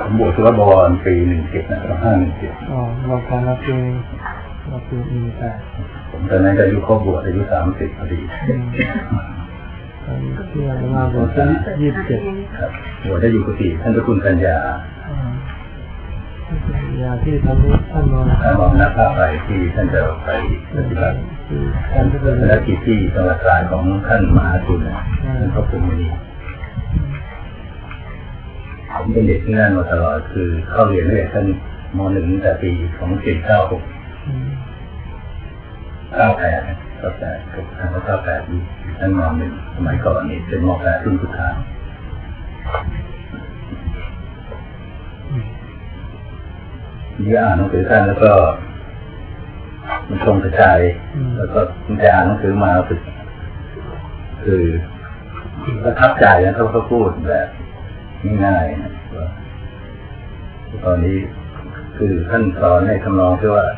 ผมบวชสุรบรปี17นะครับ517 อ๋อบวชกันแล้วปีผมตอนนั้นอายุครบบวชอายุ30พอดีที่มาบวช27 ครับบวชได้อยู่กุฏิท่านเจ้าคุณปัญญาที่ทำนี้ท่านมองนักภาพไปที่ท่านจะไปปฏิบัติภารกิจที่จังหวัดตราดของท่านมหาคุณท่านพระภูมิผมเป็นเด็กที่นั่นมาตลอดคือเข้าเรียนตั้งแต่ท่านม.1 ตั้งแต่ปี2496 98ท่านม.1 สมัยก่อนนี่เป็นม.8รุ่นสุดท้ายนี่อ่านหนังสือท่านแล้วก็มันทรงกระจายแล้วก็มันจะอ่านหนังสือมาคือประทับใจนะเขาพูดแบบง่ายๆนะตอนนี้คือท่านสอนในทำนองที่ว่า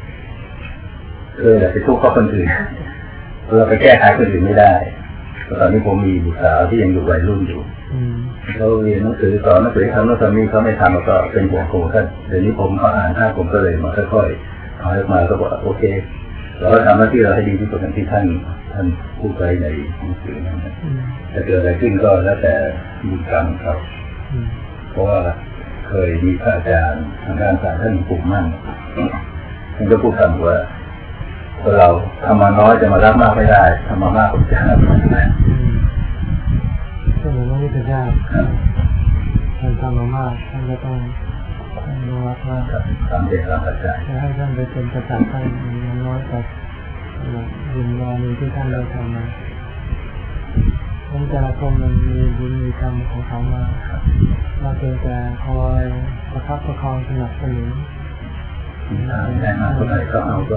อย่าไปทุกข์กับคนอื่นเราไปแก้ไขคนอื่นไม่ได้ตอนนี้ผมมีบุตรสาวที่ยังอยู่วัยรุ่นอยู่เขาเรียนหนังสือสอนหนังสือทำแล้วตอนนี้เขาไม่ทำแล้วก็เป็นห่วงครูท่านเดี๋ยวนี้ผมก็อ่านท่าผมก็เลยมาค่อยๆเอาออกมาก็บอกโอเคเราทำหน้าที่เราให้ดีที่สุดอย่างที่ท่านพูดไว้ในหนังสือนั้นจะเกิดอะไรขึ้นก็แล้วแต่บุญกรรมเขาเพราะว่าเคยมีพระอาจารย์ทางด้านสายท่านปลูกมั่นท่านก็พูดคำว่าเราทำมาน้อยจะมารับมากไม่ได้ทำมามากก็จะรับมากไม่ได้ท่านไม่ได้ยากท่านทำมามากท่านก็ต้องรับมากตามเด็กตามปัจจัยจะให้ท่านไปเป็นประจักษ์ให้น้อยกว่าบุญบารมีที่ท่านได้ทำมาท่านแต่ละคนมันมีบุญมีกรรมของเขามาเราเพียงแต่คอยประคับประคองสนับสนุนแต่มาคนไหนก็เอาก็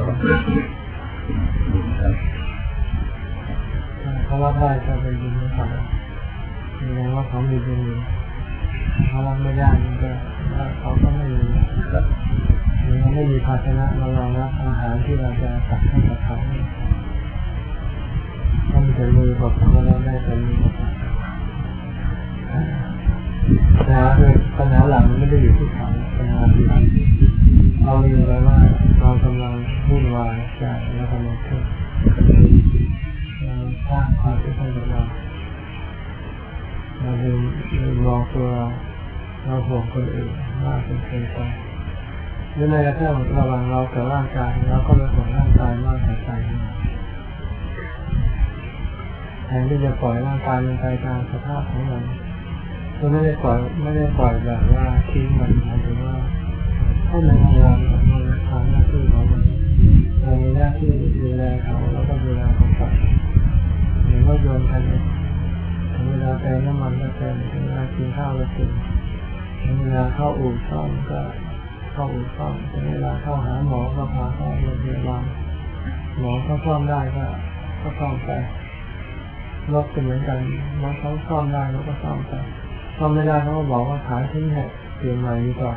เขารับได้ก็เป็นบุญของเขาแสดงว่าเขามีบุญอยู่เขารับไม่ได้เขาก็ไม่มีมันไม่มีภาชนะมารองรับอาหารที่เราจะตักให้กับเขาถ้ามีแต่มือกับเขาแล้วได้แต่มือกับเขาปัญหาหลังไม่ได้อยู่ที่เขาปัญหาที่เราเรียนไปว่าเรากำลังวุ่นวายใจและกำลังทุกข์เราสร้างความทุกข์ให้กับเราลืมมองตัวเราห่วงคนอื่นมากจนเกินไปหรือในกระทั่งระหว่างเรากับร่างกายเราก็เลยห่วงร่างกายมากกว่าใจแทนที่จะปล่อยร่างกายมันไปตามสภาพของมันเราไม่ได้ปล่อยแบบว่าทิ้งมันหมายถึงว่าให้มันทำงานทำหน้าที่ของมันเรามีหน้าที่ดูแลเขาแล้วก็ดูแลเขาไปเหมือนว่าโยนกันถึงเวลาเติมน้ำมันก็เติมถึงเวลากินข้าวก็กินถึงเวลาเข้าอู่ซ่อมก็เข้าอู่ซ่อมถึงเวลาเข้าหาหมอก็พาเข้าโรงพยาบาลหมอเขาซ่อมได้ก็ซ่อมไปรถก็เหมือนกันหมอเขาซ่อมได้แล้วก็ซ่อมไปซ่อมไม่ได้เขาก็บอกว่าขายทิ้งให้เปลี่ยนใหม่ดีกว่า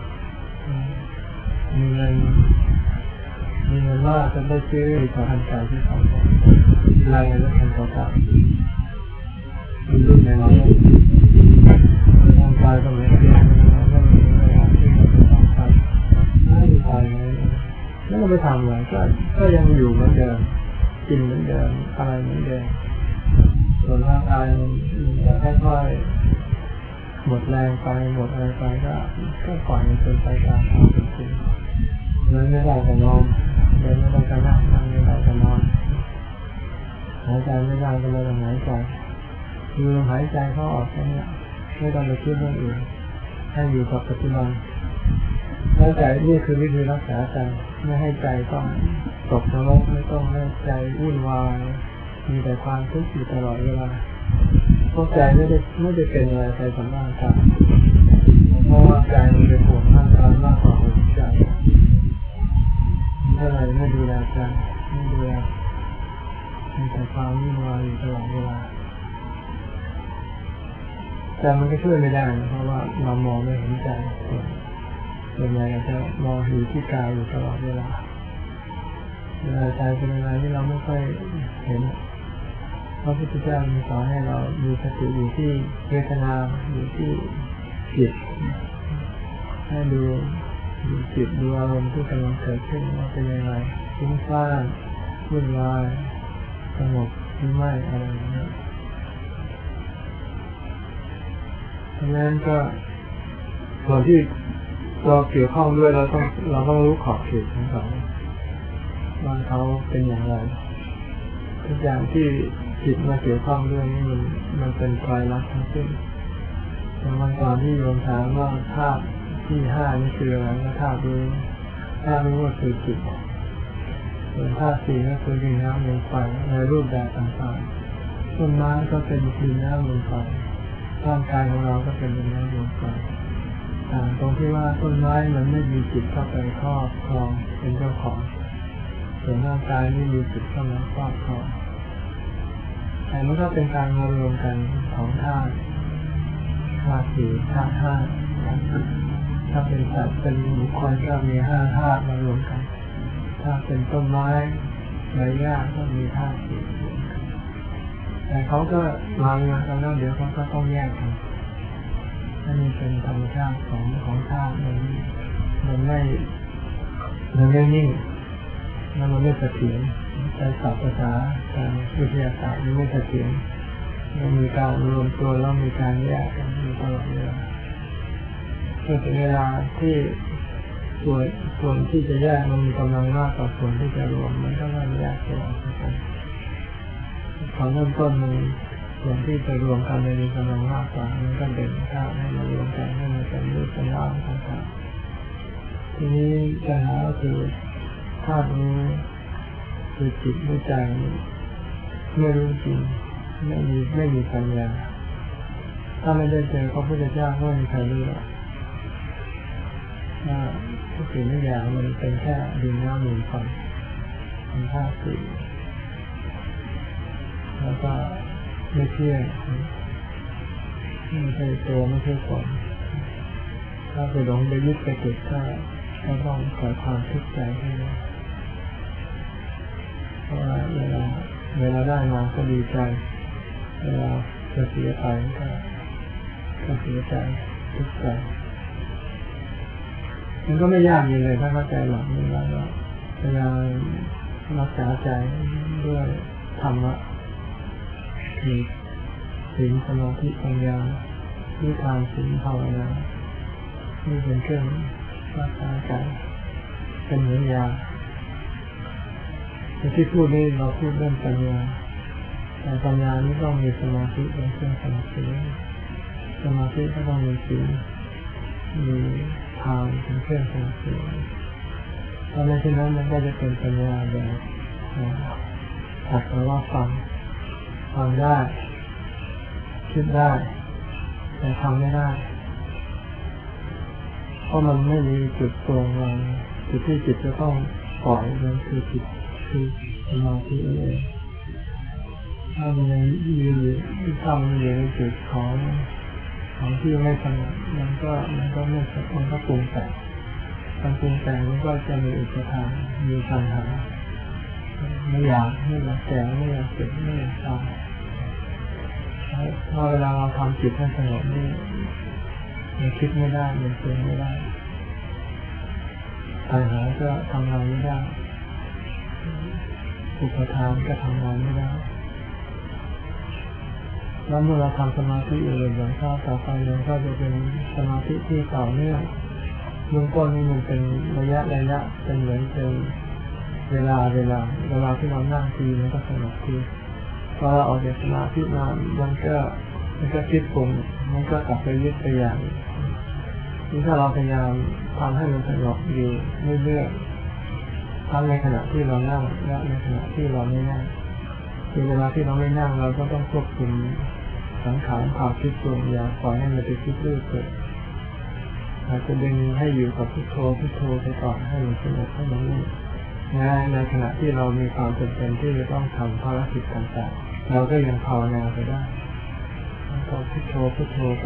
มีเงินว่าจะได้ซื้อต่อทันใจที่เขาบอกรายเงินแล้วทันต่อตามมีรุ่นในเราทำไปก็เหมือนกันเราก็มีเวลาที่เราจะต้องไปไม่ไปเลยแล้วเราไปทำอะไรก็ยังอยู่เหมือนเดิมกินเหมือนเดิมอะไรเหมือนเดิมส่วนร่างกายมันจะค่อยๆหมดแรงไปหมดอะไรไปก็ปล่อยมันเป็นไปตามความเป็นจริงเดินไม่ได้ก็นอนเดินไม่ได้ก็นั่งไม่ได้ก็นอนหายใจไม่ได้ก็เลยหายใจคือหายใจเข้าออกแค่นี้ไม่ต้องไปคิดเรื่องอื่นให้อยู่กับปัจจุบันแล้วใจนี่คือวิธีรักษาใจไม่ให้ใจต้องตกนรกไม่ต้องให้ใจวุ่นวายมีแต่ความทุกข์อยู่ตลอดเวลาเพราะใจไม่ได้เป็นอะไรใจสำคัญกันเพราะว่าใจมันเป็นห่วงร่างกายมากกว่าห่วงใจอะไรไม่ดูแลใจไม่ดูแลมีแต่ความวุ่นวายอยู่ตลอดเวลาแต่มันก็ช่วยไม่ได้เพราะว่าเรามองไม่เห็นใจส่วนใหญ่เราจะมองอยู่ที่กายอยู่ตลอดเวลาใจเป็นอะไรที่เราไม่ค่อยเห็นพระพุทธเจ้าสอนให้เรามีสติอยู่ที่เวทนาอยู่ที่จิตให้ดูจิตดูอารมณ์ที่กำลังเกิดขึ้นว่าเป็นยังไงฟุ้งซ่านวุ่นวายสงบหรือไม่อะไรอย่างนี้เพราะฉะนั้นก็ส่วนที่เราเกี่ยวข้องด้วยเราต้องรู้ขอบเขตของเขาว่าเขาเป็นอย่างไรทุกอย่างที่จิตมาเกี่ยวข้องด้วยนี่มันเป็นไตรลักษณ์ทั้งสิ้นวันก่อนที่โยมถามว่าธาตุที่ห้านี่คืออะไรก็ธาตุรู้ว่าคือจิตส่วนธาตุสี่ก็คือดินน้ำลมไฟในรูปแบบต่างๆต้นไม้ก็เป็นดินน้ำลมไฟร่างกายของเราก็เป็นดินน้ำลมไฟต่างตรงที่ว่าต้นไม้มันไม่มีจิตเข้าไปครอบครองเป็นเจ้าของส่วนร่างกายไม่มีจิตเข้ามาครอบครองแต่มันก็เป็นการมารวมกันของธาตุสี่ธาตุห้าถ้าเป็นสัตว์เป็นบุคคลก็มีห้าธาตุมารวมกันถ้าเป็นต้นไม้ใบหญ้าก็มีธาตุสี่แต่เขาก็มากันแล้วเดี๋ยวเขาก็ต้องแยกกันนี่เป็นธรรมชาติของธาตุมันไม่นิ่งแล้วมันไม่เสถียรใช้ศัพท์ภาษาทางวิทยาศาสตร์มันไม่เสถียรมันมีการรวมตัวแล้วมีการแยกกันอยู่ตลอดเวลาเมื่อถึงเวลาที่ส่วนที่จะแยกมันมีกำลังมากกว่าส่วนที่จะรวมมันก็ไม่แยกตัวออกกันตอนเริ่มต้นมันส่วนที่จะรวมกันมีกำลังมากกว่ามันก็เด่นถ้าให้มันรวมกันให้มันเป็นรูปเป็นร่างต่างๆทีนี้ปัญหาก็คือธาตุรู้คือจิตด้วยใจไม่รู้จริงไม่มีปัญญาถ้าไม่ได้เจอพระพุทธเจ้าก็ไม่มีใครรู้ว่าทุกสิ่งทุกอย่างมันเป็นแค่ดินน้ำลมไฟเป็นธาตุสี่แล้วก็ไม่เที่ยงไม่ใช่ตัวไม่ใช่ตนถ้าไปหลงไปยึดไปติดก็ต้องเกิดความทุกข์ใจให้ได้เพราะว่าเวลาได้มาก็ดีใจเวลาจะเสียไปก็เสียใจทุกข์ใจมันก็ไม่ยากเลยถ้าเข้าใจหลักนี้แล้วก็พยายามรักษาใจด้วยธรรมะมีศีลสมาธิปัญญาด้วยทานศีลภาวนานี่เป็นเครื่องรักษาใจเป็นเหมือนยาที่พูดนี้เราพูดเรื่องปัญญาแต่ปัญญานี้ต้องมีสมาธิเป็นเครื่องสนับสนุนสมาธิก็ต้องมีศีลมีทานเป็นเครื่องสนับสนุนเพราะในที่นั้นมันก็จะเป็นปัญญาแบบถัดมาว่าฟังได้คิดได้แต่ทำไม่ได้เพราะมันไม่มีจุดตรงวางจุดที่จิตจะต้องปล่อยมันคือจิตคือสมาธิเองถ้ามันยังอยู่ในจุดของที่ไม่สงบมันก็ไม่มันก็ปรุงแต่งการปรุงแต่งมันก็จะมีอุปทานมีปัญหาไม่อยากแก่ไม่อยากเจ็บไม่อยากตายถ้าเวลาเราทำจิตให้สงบนี่มันคิดไม่ได้มันปรุงไม่ได้ปัญหาก็ทำงานไม่ได้อุปทานก็ทำงานไม่ได้แล้วเมื่อเราทำสมาธิอยู่อย่างข้าวต่อไปมันก็จะเป็นสมาธิที่ต่อเนื่องเบื้องต้นนี่มันเป็นระยะเป็นเหมือนเป็นเวลาที่เรานั่งทีมันก็สงบทีพอเราออกจากสมาธิมามันก็คิดปรุงมันก็กลับไปยึดไปอย่างนี้ถ้าเราพยายามทำให้มันสงบอยู่เรื่อยๆทั้งในขณะที่เรานั่งและในขณะที่เราไม่นั่งคือเวลาที่เราไม่นั่งเราก็ต้องควบคุมสังขารความคิดปรุงอย่าปล่อยให้มันไปคิดเรื่อยเปื่อยอาจจะดึงให้อยู่กับพุทโธไปก่อนให้มันสงบให้มันนิ่งในขณะที่เรามีความจำเป็นที่จะต้องทำภารกิจต่างๆเราก็ยังภาวนาไปได้ก็พุทโธไป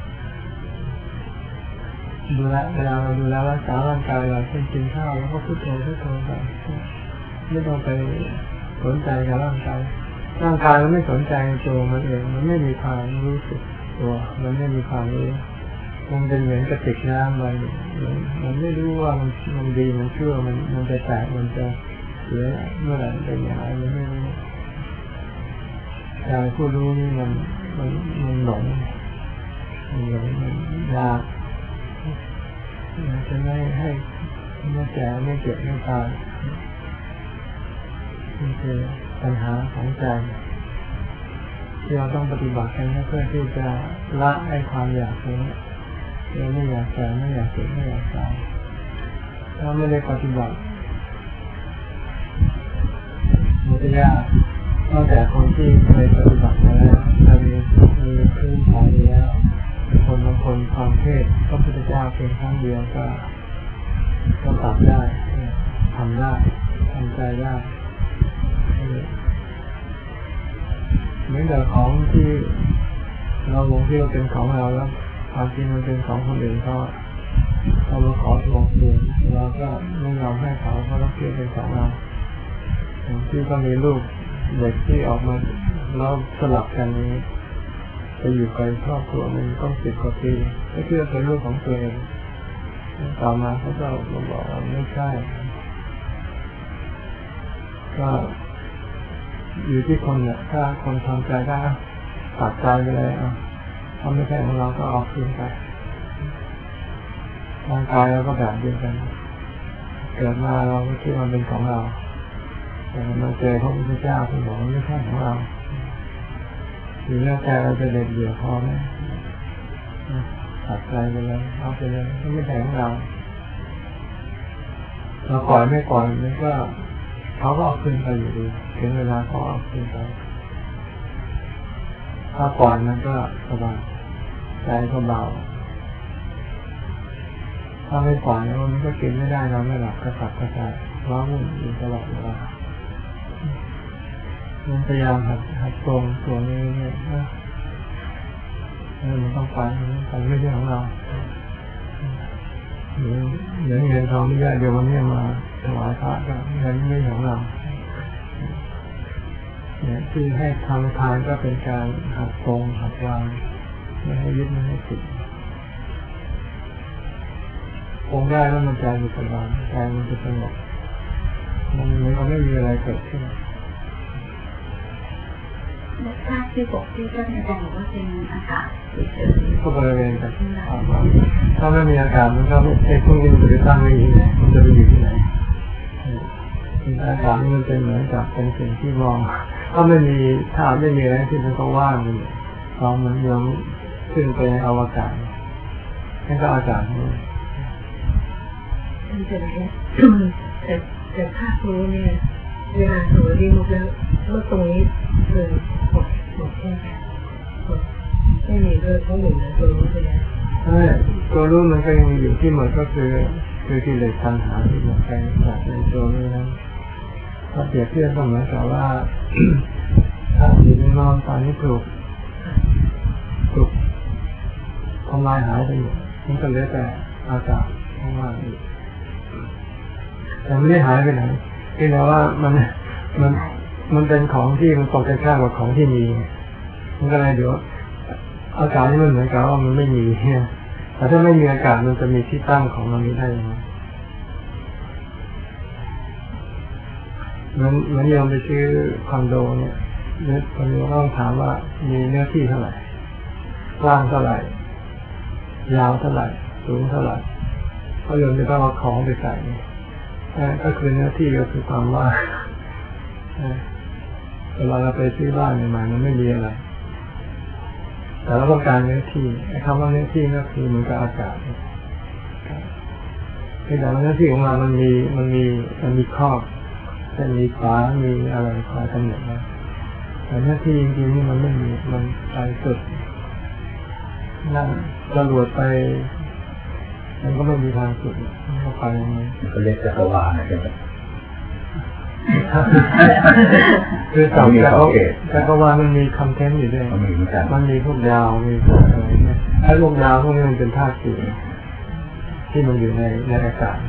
ดูแลเวลาเราดูแลรักษาร่างกายเราเช่นกินข้าวแล้วก็พุทโธไปไม่ต้องไปสนใจกับร่างกายมันไม่สนใจตัวมันเองมันไม่มีความรู้สึกตัวมันไม่มีความรู้มันเป็นเหมือนกระติกน้ำมันไม่รู้ว่ามันดีมันชั่วมันจะแตกมันจะเสียเมื่อไหร่เป็นอย่างไรมันไม่รู้แต่ผู้รู้นี่มันหลงมันยากจะไม่ให้ไม่แก่ไม่เจ็บไม่ตายนี่คือปัญหาของใจที่เราต้องปฏิบัติกันเพื่อที่จะละไอ้ความอยากนี้เราไม่อยากแก่ไม่อยากเจ็บไม่อยากตายถ้าไม่ได้ปฏิบัติมันจะยากนอกจากคนที่เคยปฏิบัติมาแล้วมีพื้นฐานแล้วคนบางคนฟังเทศน์พระพุทธเจ้าเพียงครั้งเดียวก็ตัดได้ทำได้ทำใจได้เหมือนกับของที่เราหลงที่เราเป็นของเราแล้วความจริงมันเป็นของคนอื่นเขามาขอทวงคืนเราก็ไม่ยอมให้เขาเพราะเราคิดเป็นของเราที่ก็มีลูกเด็กที่ออกมาแล้วสลับกันนี้ไปอยู่กับครอบครัวมันต้อง10 กว่าปีก็เชื่อเป็นลูกของตัวเองต่อมาเขาก็มาบอกว่าไม่ใช่ก็อยู่ที่คนเนี่ยถ้าคนทำใจได้ตัดใจไปเลยถ้าไม่ใช่ของเราก็ออกคืนไปร่างกายเราก็แบบเดียวกันเกิดมาเราก็คิดว่าเป็นของเราแต่มาเจอพระพุทธเจ้าที่บอกว่าไม่ใช่ของเราหรือแล้วแต่เราจะเด็ดเดี่ยวพอไหมตัดใจไปเลยเอาไปเลยไม่ใช่ของเราเราปล่อยไม่ปล่อยมันก็เขาก็เอาคืนไปอยู่ดีถึงเวลาเขาเอาคืนไปถ้าปล่อยมันก็สบายใจก็เบาถ้าไม่ปล่อยมันก็กินไม่ได้นอนไม่หลับกระสับกระส่ายร้องวุ่นอยู่ตลอดเวลามันพยายามหัดตรงตัวนี้เนี่ยมันต้องไปไม่ใช่ของเราเหมือนเงินทองที่ได้เดี๋ยววันนี้มาถวายพระก็เงินไม่ใช่ของเราเนี่ยที่ให้ทำทานก็เป็นการหัดตรงหัดวางไม่ให้ยึดไม่ให้ติดคงได้แล้วมันใจมันสบายใจมันจะสงบมันไม่มีอะไรเกิดขึ้นธาตุที่บอกที่ท่านอาจารย์บอกว่าเป็นอากาศเฉยๆก็บริเวณกันถ้าไม่มีอากาศมันก็ไอ้พวกนี้มันจะตั้งไว้ที่ไหนมันจะไปอยู่ที่ไหนอากาศมันเป็นเหมือนกับเป็นสิ่งที่มองถ้าไม่มีอะไรที่มันก็ว่างเลยลองมันยังขึ้นไปอวกาศนั่นก็อากาศนี่แต่ภาพรู้เนี่ยเวลาสวยดีหมดแล้วเมื่อตรงนี้เลยหมดแค่ไม่มีเลยเพราะหมุนนะตัวรู้ไปแล้วใช่ตัวรู้มันก็ยังอยู่ที่หมดก็คือกิเลสตัณหาที่หมดไปจากในตัวนี้นะถ้าเปรียบเทียบก็เหมือนกับว่าถ้าอยู่ในนอนตอนนี้ถูกทำลายหายไปหมดมันก็เหลือแต่อากาศข้างล่างอีกแต่ไม่ได้หายไปไหนเพียงแต่ว่ามันเป็นของที่มันตกกันข้ามกับของที่มีมันก็เลยเดี๋ยวอากาศนี่มันเหมือนกับว่ามันไม่มีแต่ถ้าไม่มีอากาศมันจะมีที่ตั้งของมันนี้ได้ยังไงเหมือนโยมไปซื้อคอนโดเนี่ยคนนี้ต้องถามว่ามีเนื้อที่เท่าไหร่กว้างเท่าไหร่ยาวเท่าไหร่สูงเท่าไหร่ก็โยมจะต้องเอาของไปใส่ก็คือเนื้อที่ก็คือความว่างเวลาเราไปซื้อบ้านใหม่ๆมันไม่มีอะไรแต่เราต้องการเนื้อที่คำว่าเนื้อที่ก็คือเหมือนกับอากาศที่แต่เนื้อที่ของเรามันมีครอบจะมีฝามีอะไรคอยกำหนดนะแต่เนื้อที่จริงๆนี่มันไม่มีมันไปสุดนั่งจรวดไปมันก็ไม่มีทางสุดมันก็ไปอย่างนี้ก็เรียกจักรวาลใช่ไหมคือจักรวาลมันมีคำเทนต์อยู่ด้วยมันมีพวกดาวมีพวกอะไรเนี่ยไอ้พวกดาวพวกนี้มันเป็นธาตุสี่ที่มันอยู่ในอากาศ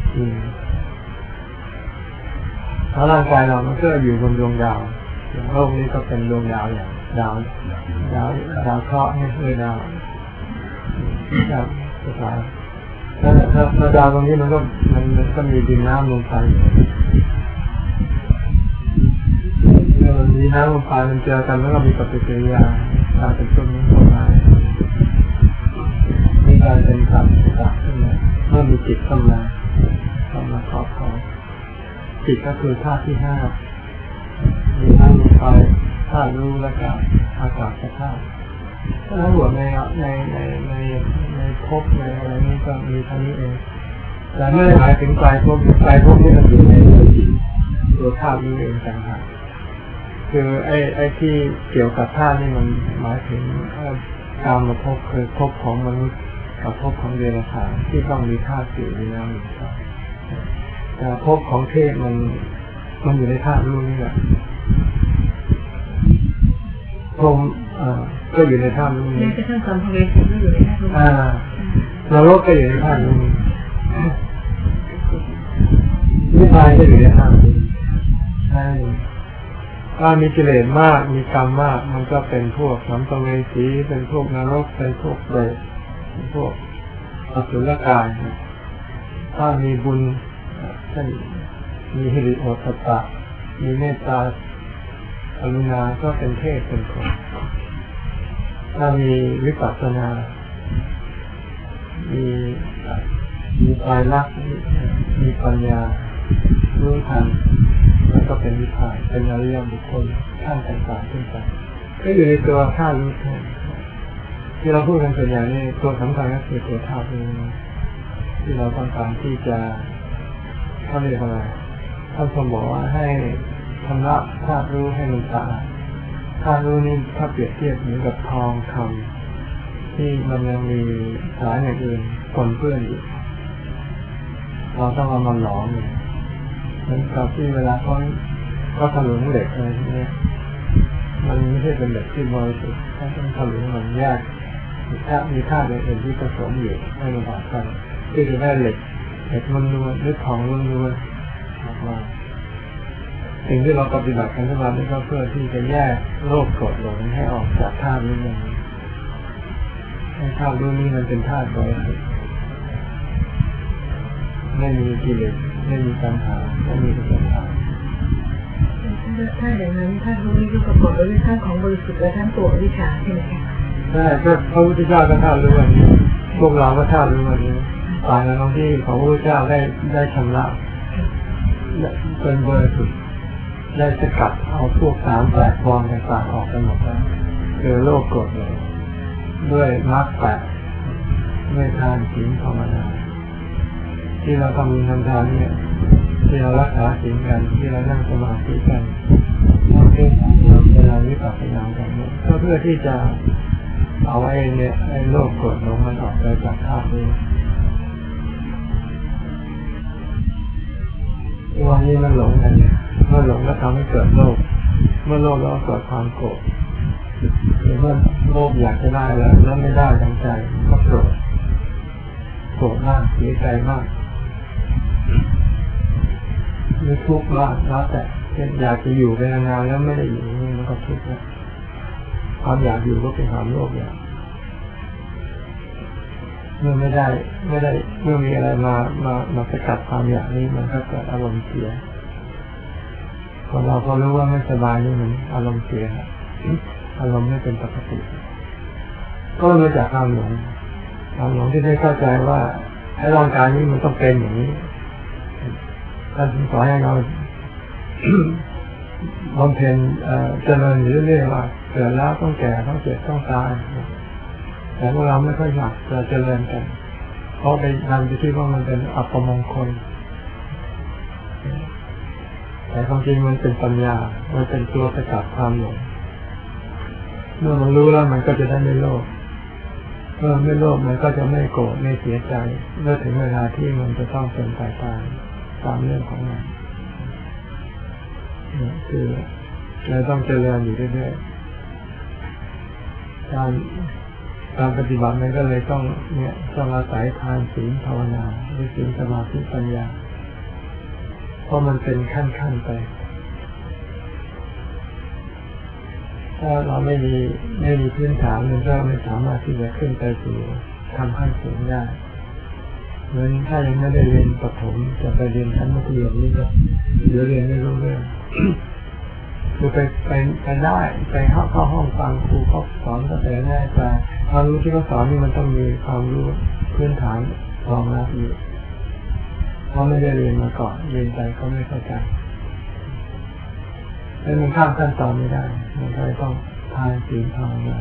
แล้วร่างกายเรามันก็อยู่บนดวงดาวโลกนี้ก็เป็นดวงดาวอย่างดาวเคราะห์นี่คือดาวจากภาษาถ้าดาวตรงนี้มันก็มีดินน้ำลมไฟเมื่อมันมีน้ำลมไฟมันเจอกันแล้วก็มีปฏิกิริยาการเป็นต้นนี้เข้ามามีการเป็นสัมผัสขึ้นมาเมื่อมีจิตเข้ามาครอบครองจิตก็คือธาตุที่ห้ามีน้ำลมไฟธาตุรู้และก็อากาศธาตุถ้าหัวในภพในอะไรนี้ก็มีเท่านี้เองแต่ไม่ได้หมายถึงไตรภพนี่มันอยู่ในตัวธาตุนี้เองต่างหากคือไอ้ที่เกี่ยวกับธาตุนี่มันหมายถึงการมาภพคือภพของมนุษย์กับภพของเดรัจฉานที่ต้องมีธาตุสี่มีน้ำมีไฟแต่ภพของเทพมันอยู่ในธาตุรู้นี่แหละพรหมก็อยู่ในธาตุรู้นี้แม้กระทั่งสัมภเวสีก็อยู่ในธาตุรู้นรกก็อยู่ในธาตุรู้นี้นิพพานก็อยู่ในธาตุรู้ใช่ถ้ามีกิเลสมากมีกรรมมากมันก็เป็นพวกสัมภเวสีเป็นพวกนรกเป็นพวกเปรตเป็นพวกอสุรกายถ้ามีบุญเช่นมีหิริโอตตัปปะมีเมตตากรุณาก็เป็นเทพเป็นคนถ้ามีวิปัสสนามีไตรลักษณ์มีปัญญารู้ทันแล้วก็เป็นวิพากษ์เป็นอริยบุคคลขั้นต่างๆขึ้นไปก็อยู่ในตัวธาตุรู้ที่เราพูดกันส่วนใหญ่นี่ตัวสำคัญก็คือตัวธาตุรู้ที่เราต้องการที่จะเขาเรียกอะไรท่านทรงบอกว่าให้ชำระธาตุรู้ให้มันสะอาดธาตุรู้นี่ถ้าเปรียบเทียบเหมือนกับทองคำที่มันยังมีสารอย่างอื่นปนเปื้อนอยู่เราต้องเอามาหลอมเหมือนกับที่เวลาเขาถลุงเหล็กอะไรที่นี้มันไม่ใช่เป็นเหล็กที่บริสุทธิ์ต้องถลุงมันแยกมีธาตุอย่างอื่นที่ผสมอยู่ให้มันออกกันที่จะได้เหล็กล้วนๆหรือทองล้วนๆออกมาสิ่งที่เราปฏิบัติกันทุกวันนี้ก็เพื่อที่จะแยกโลภโกรธหลงให้ออกจากธาตุนี้ให้ธาตุนี้มันเป็นธาตุบริสุทธิ์ไม่มีกิเลสไม่มีปัญหาไม่มีอุปทานถ้าอย่างนั้นธาตุรู้นี้ก็ประกอบด้วยธาตุของบริสุทธิ์และทั้งตัววิชาใช่ไหมคะใช่ก็พระพุทธเจ้าก็ธาตุรู้วันนี้พวกเราก็ธาตุรู้วันนี้ตายแล้วที่พระพุทธเจ้าได้ชำระเป็นบริสุทธิ์ได้สกัดเอาพวก3 แปลกปลอมต่างๆออกไปหมดแล้วคือโลภโกรธหลงด้วยมรรค8ด้วยทานศีลภาวนาที่เราทำทานเนี่ยที่เรารักษาศีลกันที่เรานั่งสมาธิกันเราเพ่งเราเวลาวิปัสสนากันเนี่ยก็เพื่อที่จะเอาไอ้โลภโกรธหลงมันออกไปจากธาตุนี้วันนี้มันหลงกันเนี่ยเมื่อหลงก็ทำให้เกิดโลภเมื่อโลภแล้วเกิดความโกรธหรือเมื่อโลภอยากจะได้แล้วไม่ได้ดังใจก็โกรธมากเสียใจมากหรือทุกข์มากแล้วแต่อยากจะอยู่ไปนานๆแล้วไม่ได้อยู่นี่มันก็ทุกข์แล้วความอยากอยู่ก็เป็นความโลภอยากเมื่อไม่ได้เมื่อมีอะไรมาสกัดความอยากนี้มันก็เกิดอารมณ์เสียพอเราพอรู้ว่าไม่สบายนี่มันอารมณ์เสียอารมณ์ไม่เป็นปกติก็มาจากความหลงที่ได้เข้าใจว่าไอ้ร่างกายนี้มันต้องเป็นอย่างนี้ท่านสอนให้เราบำเพ็ญเจริญอยู่เรื่อยๆว่าเกิดแล้วต้องแก่ต้องเจ็บต้องตายแต่พวกเราไม่ค่อยอยากจะเจริญกันเพราะไปทำที่ว่ามันเป็นอัปมงคลแต่ความจริงมันเป็นปัญญามันเป็นตัวสกัดความหลงเมื่อมันรู้แล้วมันก็จะได้ไม่โลภเมื่อไม่โลภมันก็จะไม่โกรธไม่เสียใจเมื่อถึงเวลาที่มันจะต้องเป็นไปตามเรื่องของมันคือเราต้องเจริญอยู่เรื่อยๆการปฏิบัติมันก็เลยต้องอาศัยทานศีลภาวนาด้วยศีลสมาธิปัญญาเพราะมันเป็นขั้นๆไปถ้าเราไม่มีพื้นฐานมันก็ไม่สามารถที่จะขึ้นไปสู่ทำขั้นสูงได้เหมือนถ้ายังไม่ได้เรียนประถมจะไปเรียนชั้นมัธยมนี่ก็เดี๋ยวเรียนไม่รู้เรื่องคือไปได้ไปเข้าห้องฟังครูเขาสอนก็แต่ได้แต่ความรู้ที่เขาสอนนี่มันต้องมีความรู้พื้นฐานรองรับอยู่เพราะไม่ได้เรียนมาก่อนเรียนไปก็ไม่เข้าใจแล้วมันข้ามขั้นตอนไม่ได้มันก็ต้องทานศีลภาวนา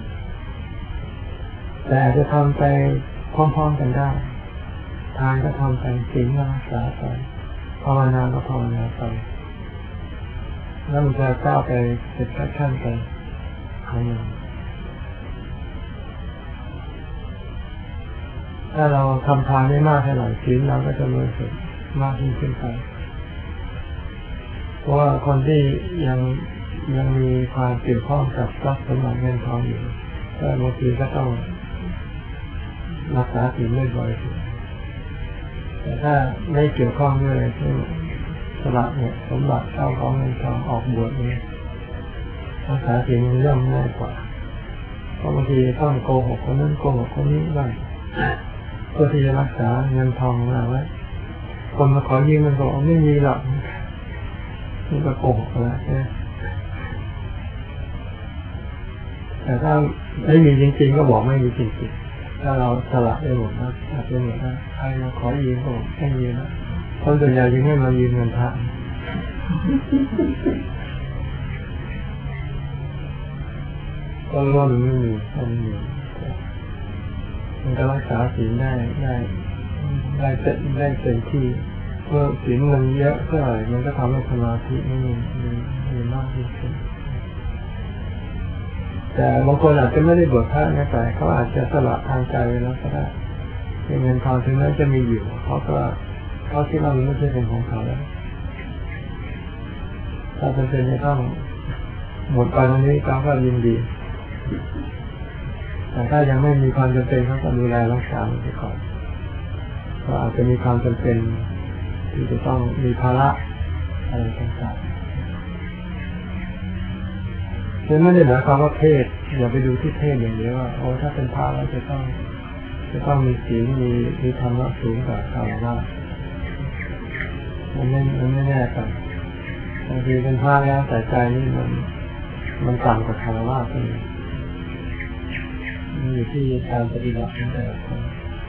แต่จะทำไปพร้อมๆกันได้ทานก็ทำไปศีลก็รักษาไปภาวนาก็ภาวนาไปแล้วมันจะก้าวไปเป็นขั้นไปครั้งหนึ่งถ้าเราทำทานได้มากเท่าไหร่ศีลเราก็จะบริสุทธิ์มากยิ่งขึ้นไปเพราะว่าคนที่ยังมีความเกี่ยวข้องกับทรัพย์สมบัติเงินทองอยู่ก็บางทีก็ต้องรักษาศีลด้วยบริสุทธิ์แต่ถ้าไม่เกี่ยวข้องด้วยเช่นสละเนี่ยสมบัติเข้าของเงินทองออกบวชนี่รักษาศีลเรื่องง่ายกว่าเพราะบางทีต้องโกหกคนนั้นโกหกคนนี้บ้างเพื่อที่จะรักษาเงินทองมาไว้คนมาขอยืมมันบอกไม่มีหรอกนี่ก็โกหกแล้วใช่แต่ถ้าไม่มีจริงๆก็บอกไม่มีจริงๆถ้าเราสละได้หมดนะอาจจะหมดนะใครมาขอยืมก็บอกไม่ยืมนะคนส่วนใหญ่ยังไม่มายืมเงินพระก็รู้ว่ามันไม่มีมันก็รักษาศีลได้เต็มที่เมื่อศีลมันเยอะเท่าไหร่มันก็ทำให้สมาธิมันมีมากขึ้นแต่บางคนอาจจะไม่ได้บวชพระนะแต่เขาอาจจะสละทางใจไปแล้วก็ได้เงินทองถึงแม้จะมีอยู่เขาคิดว่ามันไม่ใช่เป็นของเขาแล้วถ้าเป็นจะต้องหมดไปตรงนี้เขาก็ยินดีแต่ถ้ายังไม่มีความจำเป็นเขาก็ดูแลรักษาไปก่อนก็อาจจะมีความจำเป็นที่จะต้องมีภาระอะไรต่างๆฉะนั้นไม่ได้หมายความว่าเพศอย่าไปดูที่เพศอย่างเดียวว่าโอ้ถ้าเป็นพระแล้วจะต้องมีศีลมีธรรมะสูงกว่าคารวะมันไม่แน่กันบางทีเป็นพระแล้วแต่ใจนี่มันต่ำกว่าคารวะกันมันอยู่ที่การปฏิบัติของแต่ละคน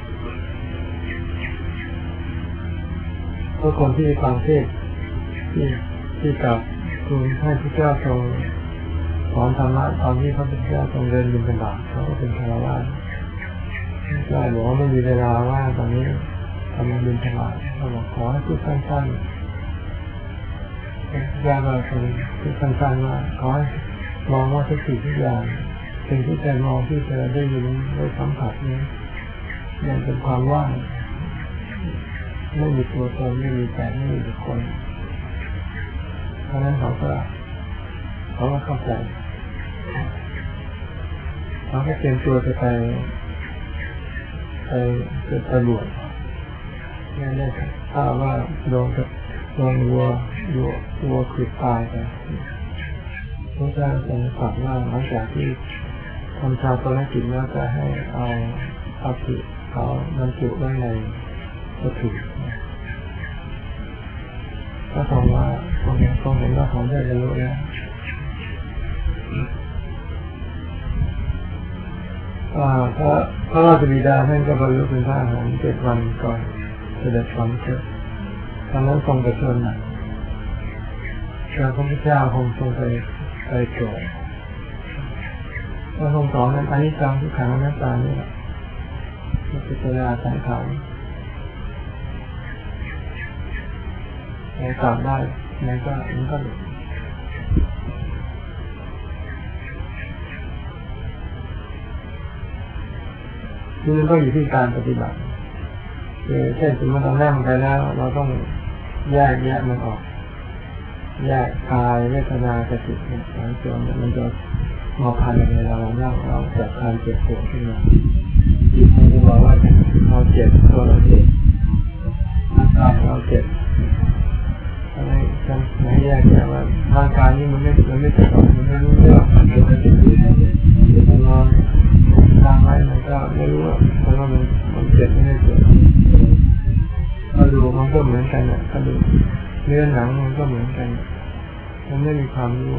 ก็คนที่ฟังเทศที่กับคุณให้พระเจ้าทรงสอนธรรมะตอนที่พระพุทธเจ้าทรงเดินบิณฑบาตเขาก็เป็นคารวะได้บอกว่าไม่มีเวลาว่างตอนนี้ทำบิณฑบาตเขาบอกขอให้พูดสั้นๆยากเราพูดสั้นๆว่าขอให้มองว่าทุกสิ่งทุกอย่างสิ่งที่ใจมองที่เธอได้ยินได้สัมผัสนี้ยังเป็นความว่างไม่มีตัวตนไม่มีแต่ไม่มีบุคคลเพราะนั้นเขาก็เข้าใจเขาก็เตรียมตัวจะไปบวชแน่ๆถ้าว่าโดนวัวคือตายไปพระเจ้าทรงสั่งว่าหลังจากที่ทำชาปนกิจแล้วก็ให้เอาผิดเขาบรรจุไว้ในวัตถุก็ทรงว่าทรงเห็นว่าเขาได้บรรลุแล้วพระราชบิดาท่านก็บรรลุเป็นพระอรหันต์7 วันก่อนเสด็จสวรรคตตอนนั้นทรงไปชนหนักพระพุทธเจ้าคงทรงไปโปรดพระทรงสอนนั้นอนิจจังทุกขังอนัตตานี่แหละพิจารณาสังขารเราตามได้มันก็หลุดคือมันก็อยู่ที่การปฏิบัติเช่นสมมติเรานั่งไปแล้วเราต้องแยกมันออกแยกกายเวทนาสติเนี่ยสองส่วนมันจะมาพันในเวลาเรานั่งเราเกิดการเจ็บปวดขึ้นมาที่คุณบอกว่าเราเจ็บตัวเราเจ็บเราเจ็บอะไรกันไม่แยกว่าร่างกายนี้มันไม่เจ็บมันไม่รู้เรื่องมันเจ็บมันนอนทางไว้มันก็ไม่รู้ว่ามันจ็บไม่ได้เจ็บกระดูกมันก็เหมือนกันกระดูกเนื้อหนังมันก็เหมือนกันมันไม่มีความรู้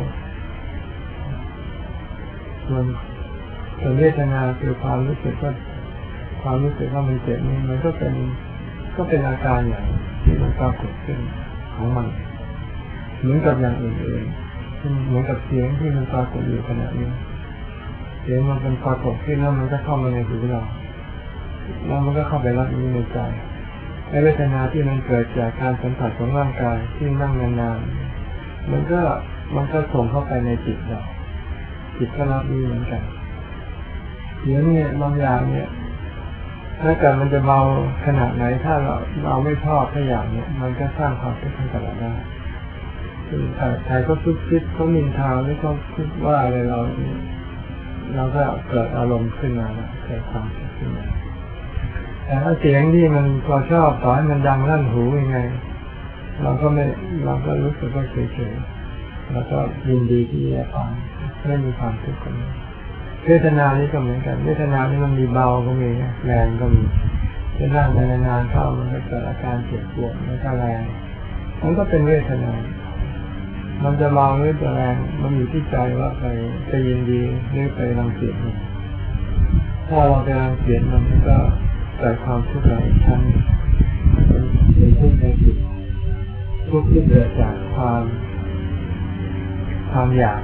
ส่วนเวทนาคือความรู้สึกว่ามันเจ็บนี่มันก็เป็นอาการอย่างที่มันปรากฏขึ้นของมันเหมือนกับอย่างอื่นๆเหมือนกับเสียงที่มันปรากฏอยู่ขณะนี้เสียงมันเป็นปรากฏขึ้นแล้วมันก็เข้ามาในหูเราแล้วมันก็เข้าไปรับรู้ในใจไอ้เวทนาที่มันเกิดจากการสัมผัสของร่างกายที่นั่งนานๆมันก็ส่งเข้าไปในจิตเราจิตก็รับรู้เหมือนกันเสียงเนี่ยบางอย่างเนี่ยถ้าเกิดมันจะเบาขนาดไหนถ้าเราไม่ชอบทุกอย่างเนี่ยมันก็สร้างความทุกข์ให้กับเราได้ใครก็คิดเขานินทาหรือเขาคิดว่าอะไรเราก็เกิดอารมณ์ขึ้นมาเกิดความคิดขึ้นมาแต่ถ้าเสียงที่มันพอชอบต่อให้มันดังลั่นหูยังไงเราก็รู้สึกว่าเฉยๆแล้วก็ยินดีที่จะฟังไม่มีความทุกข์กันเวทนานี่ก็เหมือนกันเวทนานี่มันมีเบาก็มีแรงก็มีจะนั่งนานๆเข้ามันก็เกิดอาการเจ็บปวดแล้วก็แรงมันก็เป็นเวทนามันจะเบาหรือจะแรงมันอยู่ที่ใจว่าไปจะยินดีหรือไปรังเกียจมันถ้าเราไปรังเกียจมันก็เกิดความทุกข์หลายชั้นเป็นทุกข์ในจิตทุกข์ที่เกิดจากความอยาก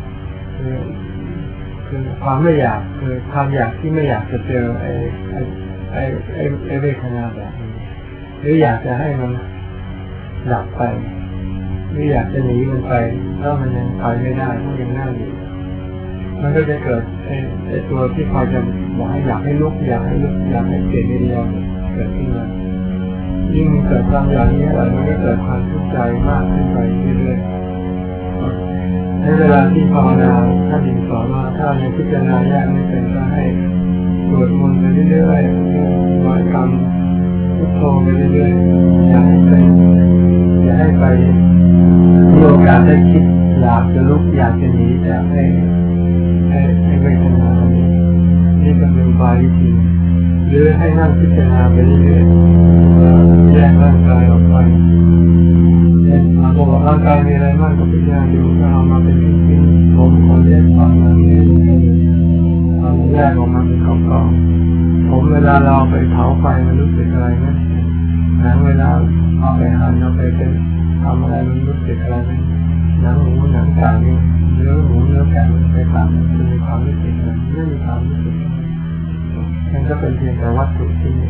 คือความไม่อยากคือความอยากที่ไม่อยากจะเจอไอ้เวทนาแบบนี้หรืออยากจะให้มันดับไปหรืออยากจะหนีมันไปถ้ามันยังไปไม่ได้มันยังนั่งอยู่มันก็จะเกิดไอ้ตัวที่คอยจะอยากให้ลุกอยากให้เกิดวิริยะเกิดขึ้นมายิ่งเกิดความอยากนี้อะไรมันก็เกิดความทุกข์ใจมากขึ้นไปเรื่อยๆในเวลาที่ภาวนาท่านสอนว่าถ้าในพิจารณาแยกไม่เป็นก็ให้สวดมนต์ไปเรื่อยๆบริกรรมพุทโธไปเรื่อยๆอย่าให้ไปมีโอกาสได้คิดอยากจะลุกอยากจะหนีอยากให้เวทนาอันนี้นี่ก็เป็นบายวิธีหรือให้นั่งพิจารณาไปเรื่อยๆแยกร่างกายออกไปร่างกายมีอะไรบ้างก็พิจารณาดูถ้าเรามาเป็นชิ้นๆผมขนเล็บฟันหนังเนี่ยเราแยกออกมาเป็นกองๆผมเวลาเราไปเผาไฟมันรู้สึกอะไรไหมหนังเวลาเอาไปหั่นเอาไปเป็นทำอะไรมันรู้สึกอะไรไหมหนังหมูหนังไก่เนี่ยเนื้อหมูเนื้อไก่มันไปทำมันมีความรู้สึกอะไรไม่มีความรู้สึกมันก็เป็นเพียงแต่วัตถุที่หนึ่ง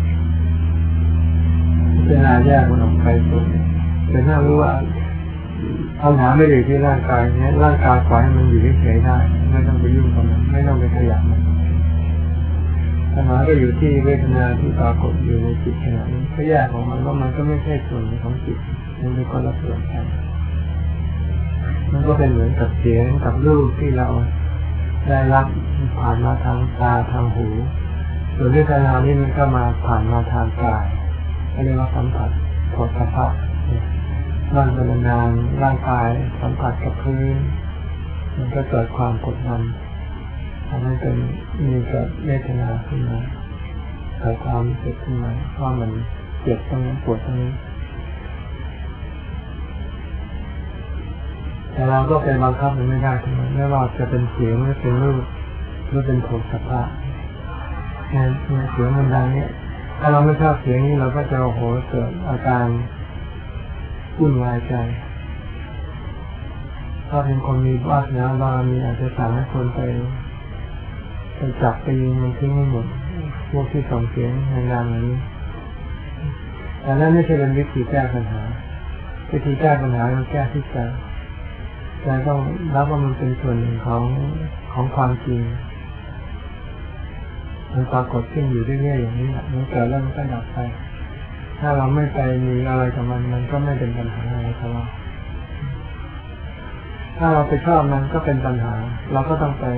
พิจารณาแยกมันออกไปส่วนแต่ถ้ารู้ว่าปัญหาไม่ได้ที่ร่างกายเนี่ยร่างกายปล่อยให้มันอยู่เฉยๆได้ไม่ต้องไปยุ่งกับมันไม่ต้องไปขยับมันปัญหาก็อยู่ที่เวทนาที่ปรากฏอยู่ในจิตขณะนี้ก็แยกของมันว่ามันก็ไม่ใช่ส่วนของจิตมันเป็นคนละส่วนกันมันก็เป็นเหมือนกับเสียงกับรูปที่เราได้รับผ่านมาทางตาทางหูส่วนเวทนานี่มันก็มาผ่านมาทางกายเรียกว่าสัมผัสโผฏฐัพพะนั่งเป็นนานร่างกายสัมผัสกับพื้นมันก็เกิดความกดดันทำให้มีเกิดเวทนาขึ้นมาเกิดความรู้สึกขึ้นมาว่ามันเจ็บตรงนั้นปวดตรงนี้แต่เราก็ไปบังคับมันไม่ได้ทั้งนั้นไม่ว่าจะเป็นเสียงหรือเป็นรูปหรือเป็นโผฏฐัพพะเนี่ยเสียงมันดังเนี่ยถ้าเราไม่ชอบเสียงนี้เราก็จะโอ้โหเกิดอาการวุ่นวายใจถ้าเป็นคนมีวาสนาบารมีอาจจะสั่งให้คนไปจับไปยิงมันทิ้งให้หมดพวกที่ส่งเสียงดังๆอย่างนี้แต่นั่นไม่ใช่เป็นวิธีแก้ปัญหาวิธีแก้ปัญหามันแก้ที่ใจต้องรับว่ามันเป็นส่วนหนึ่งของความจริงมันปรากฏขึ้นอยู่เรื่อยๆอย่างนี้มันเกิดแล้วมันก็ดับไปถ้าเราไม่ไปมีอะไรกับมันก็ไม่เป็นปัญหาอะไรกับเราถ้าเราไปชอบมันก็เป็นปัญหาเราก็ต้องไป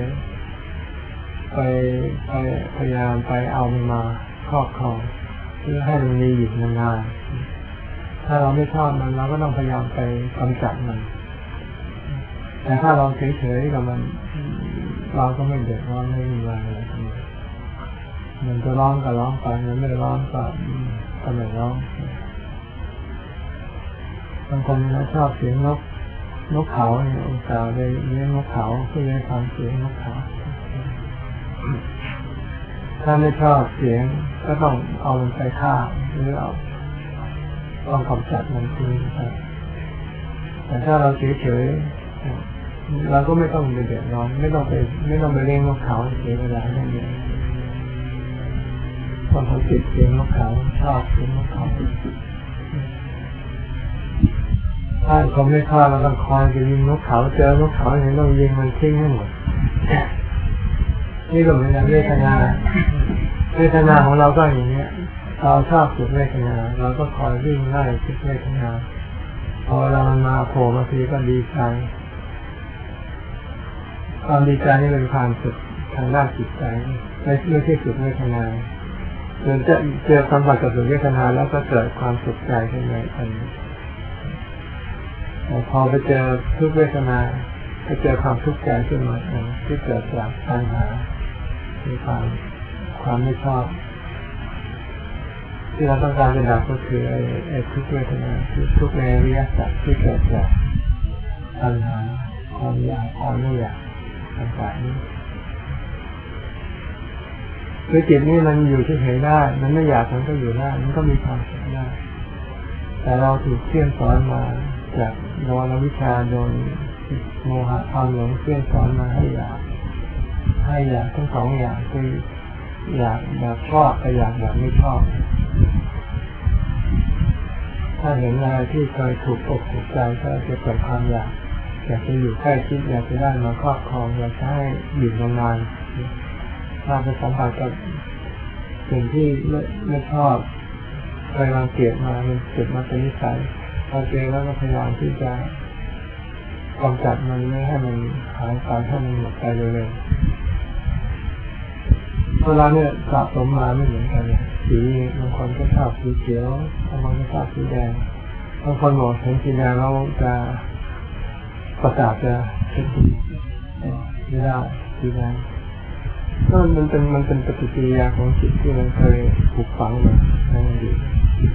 พยายามไปเอามันมาครอบครองเพื่อให้มันมีอยู่นานๆถ้าเราไม่ชอบมันเราก็ต้องพยายามไปกำจัดมันแต่ถ้าเราเฉยๆกับมันเราก็ไม่เดือดร้อนไม่มีอะไรทั้งนั้นมันจะร้องก็ร้องไปมันไม่ร้องก็ไม่ร้องบางคนนะชอบเสียงนกเขาเนี่ยองศาไปเลี้ยงนกเขาเพื่อให้ฟังเสียงนกเขาถ้าไม่ชอบเสียงก็ต้องเอามันไปฆ่าหรือเอาต้องกำจัดมันทิ้งครับแต่ถ้าเราเฉยๆเราก็ไม่ต้องไปเดือดร้อนไม่ต้องไปเลี้ยงนกเขาเสียเวลาแค่นี้คนเขาติดเสียงนกเขาชอบเสียงนกเขาถ้าเขาไม่ฆ่าเราต้องคอยจะยิงนกเขาเจอนกเขาอย่างนี้ต้องยิงมันทิ้งให้หมดนี่ก็เหมือนกันเวทนาของเราก็อย่างนี้เราชอบสุขเวทนาเราก็คอยวิ่งไล่สุขเวทนาพอเรามันมาโผล่มาทีก็ดีใจความดีใจนี่เป็นความสุขทางด้านจิตใจไม่ใช่สุขเวทนาเจอสัมผัสกับสุขเวทนาแล้วก็เกิดความสุขใจขึ้นในอันนี้พอไปเจอทุกเวทนาไปเจอความทุกข์ใจขึ้นมาที่เกิดจากปัญหามีความไม่ชอบที่เราต้องการจะดับก็คือไอ้ทุกเวทนาทุกในอริยสัจที่เกิดจากปัญหาความอยากความไม่อยากต่างๆนี้คือจิตนี่มันอยู่เฉยๆได้มันไม่อยากมันก็อยู่ได้มันก็มีความสุขได้แต่เราถูกเชื่อมสอนมาจากโดยวิชาโดยโมหะความหลงเชื่อมสอนมาให้อยากทั้งสองอย่างคืออยากแบบชอบกับอยากแบบไม่ชอบถ้าเห็นอะไรที่เคยถูกอกถูกใจก็จะเกิดความอยากจะอยู่ใกล้ชิดอยากจะได้มาครอบครองอยากจะให้อยู่นานๆถ้าไปสัมผัสกับสิ่งที่ไม่ชอบเคยรังเกียจมามันเกิดมาเป็นนิสัยพอเจอแล้วก็พยายามที่จะกำจัดมันไม่ให้มันหายไปให้มันหมดไปเลยเวลาเนี่ยสะสมมาไม่เหมือนกันเลยสีบางคนก็ชอบสีเขียวบางคนก็ชอบสีแดงบางคนบอกเห็นสีแดงแล้วจะประสาทจะเห็นไม่ได้สีแดงก็มันเป็นปฏิกิริยาของจิตที่มันเคยถูกฝังมาในอดีต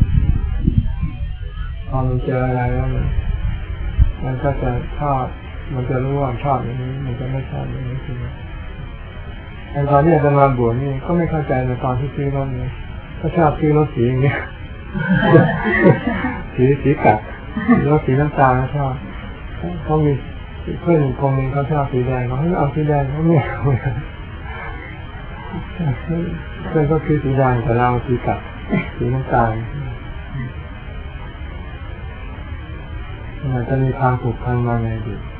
พอมันเจออะไรแล้วมันก็จะชอบมันจะรู้ว่าชอบอย่างนี้มันจะไม่ชอบอย่างนี้ทีนี้แต่ตอนนี้จะมาบวชนี่ก็ไม่เข้าใจในตอนที่ซื้อรถนี่ก็ชอบซื้อรถสีอย่างเงี้ยสีกัดรถสีน้ำตาลชอบเขามีเพื่อนคนนึงเขาชอบสีแดงเขาให้เอาสีแดงเขาไม่เอาเพื่อนก็คือสีแดงแต่เราสีกัดสีน้ำตาลมันจะมีความผูกพันมาในอดีต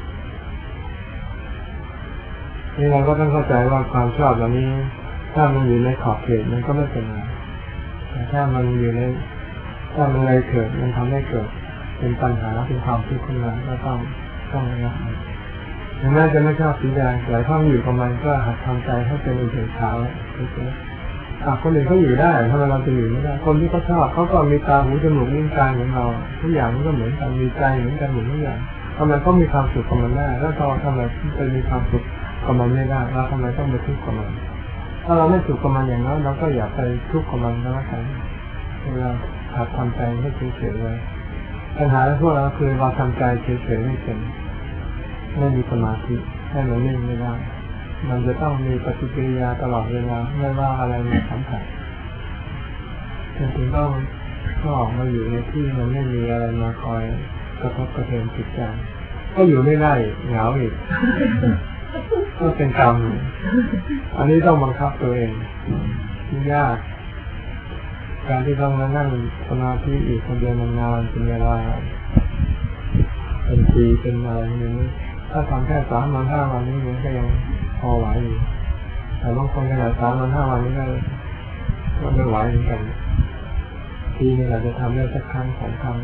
นี่เราก็ต้องเข้าใจว่าความชอบเหล่านี้ถ้ามันอยู่ในขอบเขตมันก็ไม่เป็นไรแต่ถ้ามันอยู่ในถ้ามันเลยเกิดมันทำให้เกิดเป็นปัญหาเป็นความทุกข์ขึ้นมาก็ต้องระงับมันถึงแม้จะไม่ชอบสีแดงแต่ถ้าอยู่กับมันก็หัดทำใจให้เป็นอุเบกขาคนอื่นเขาอยู่ได้ทำไมเราจะอยู่ไม่ได้คนที่เขาชอบเขาก็มีตาหูจมูกลิ้นกายเหมือนเราทุกอย่างมันก็เหมือนกันมีใจเหมือนกันหมดทุกอย่างทำไมเขามีความสุขกับมันได้แล้วเราทำไมจะมีความสุขกับมันไม่ได้เราทำไมต้องไปทุกข์กับมันถ้าเราไม่สุขกับมันอย่างนั้นเราก็อย่าไปทุกข์กับมันก็แล้วกันเราหัดทำใจให้เฉยๆไว้ปัญหาพวกเราคือเราทำใจเฉยๆไม่เป็นไม่มีสมาธิให้มันนิ่งไม่ได้มันจะต้องมีปฏิกิริยาตลอดเวลาไม่ว่าอะไรมาสัมผัสถึงต้องออกมาอยู่ในที่มันไม่มีอะไรมาคอยกระทบกระเทือนจิตใจก็อยู่ไม่ได้เหงาอีกก็เป็นกรรมอันนี้ต้องบังคับตัวเองยากการที่ต้องมานั่งสมาธิอีกคนเดียวนานๆเป็นเวลาเป็นปีเป็นอะไรอย่างนี้ถ้าทำแค่3 วัน 5 วันนี้มันก็ยังพอไหวอยู่แต่บางคนขนาด3 วัน 5 วันนี้ก็ไม่ไหวเหมือนกันทีนี้เราจะทำได้สักครั้ง2 ครั้ง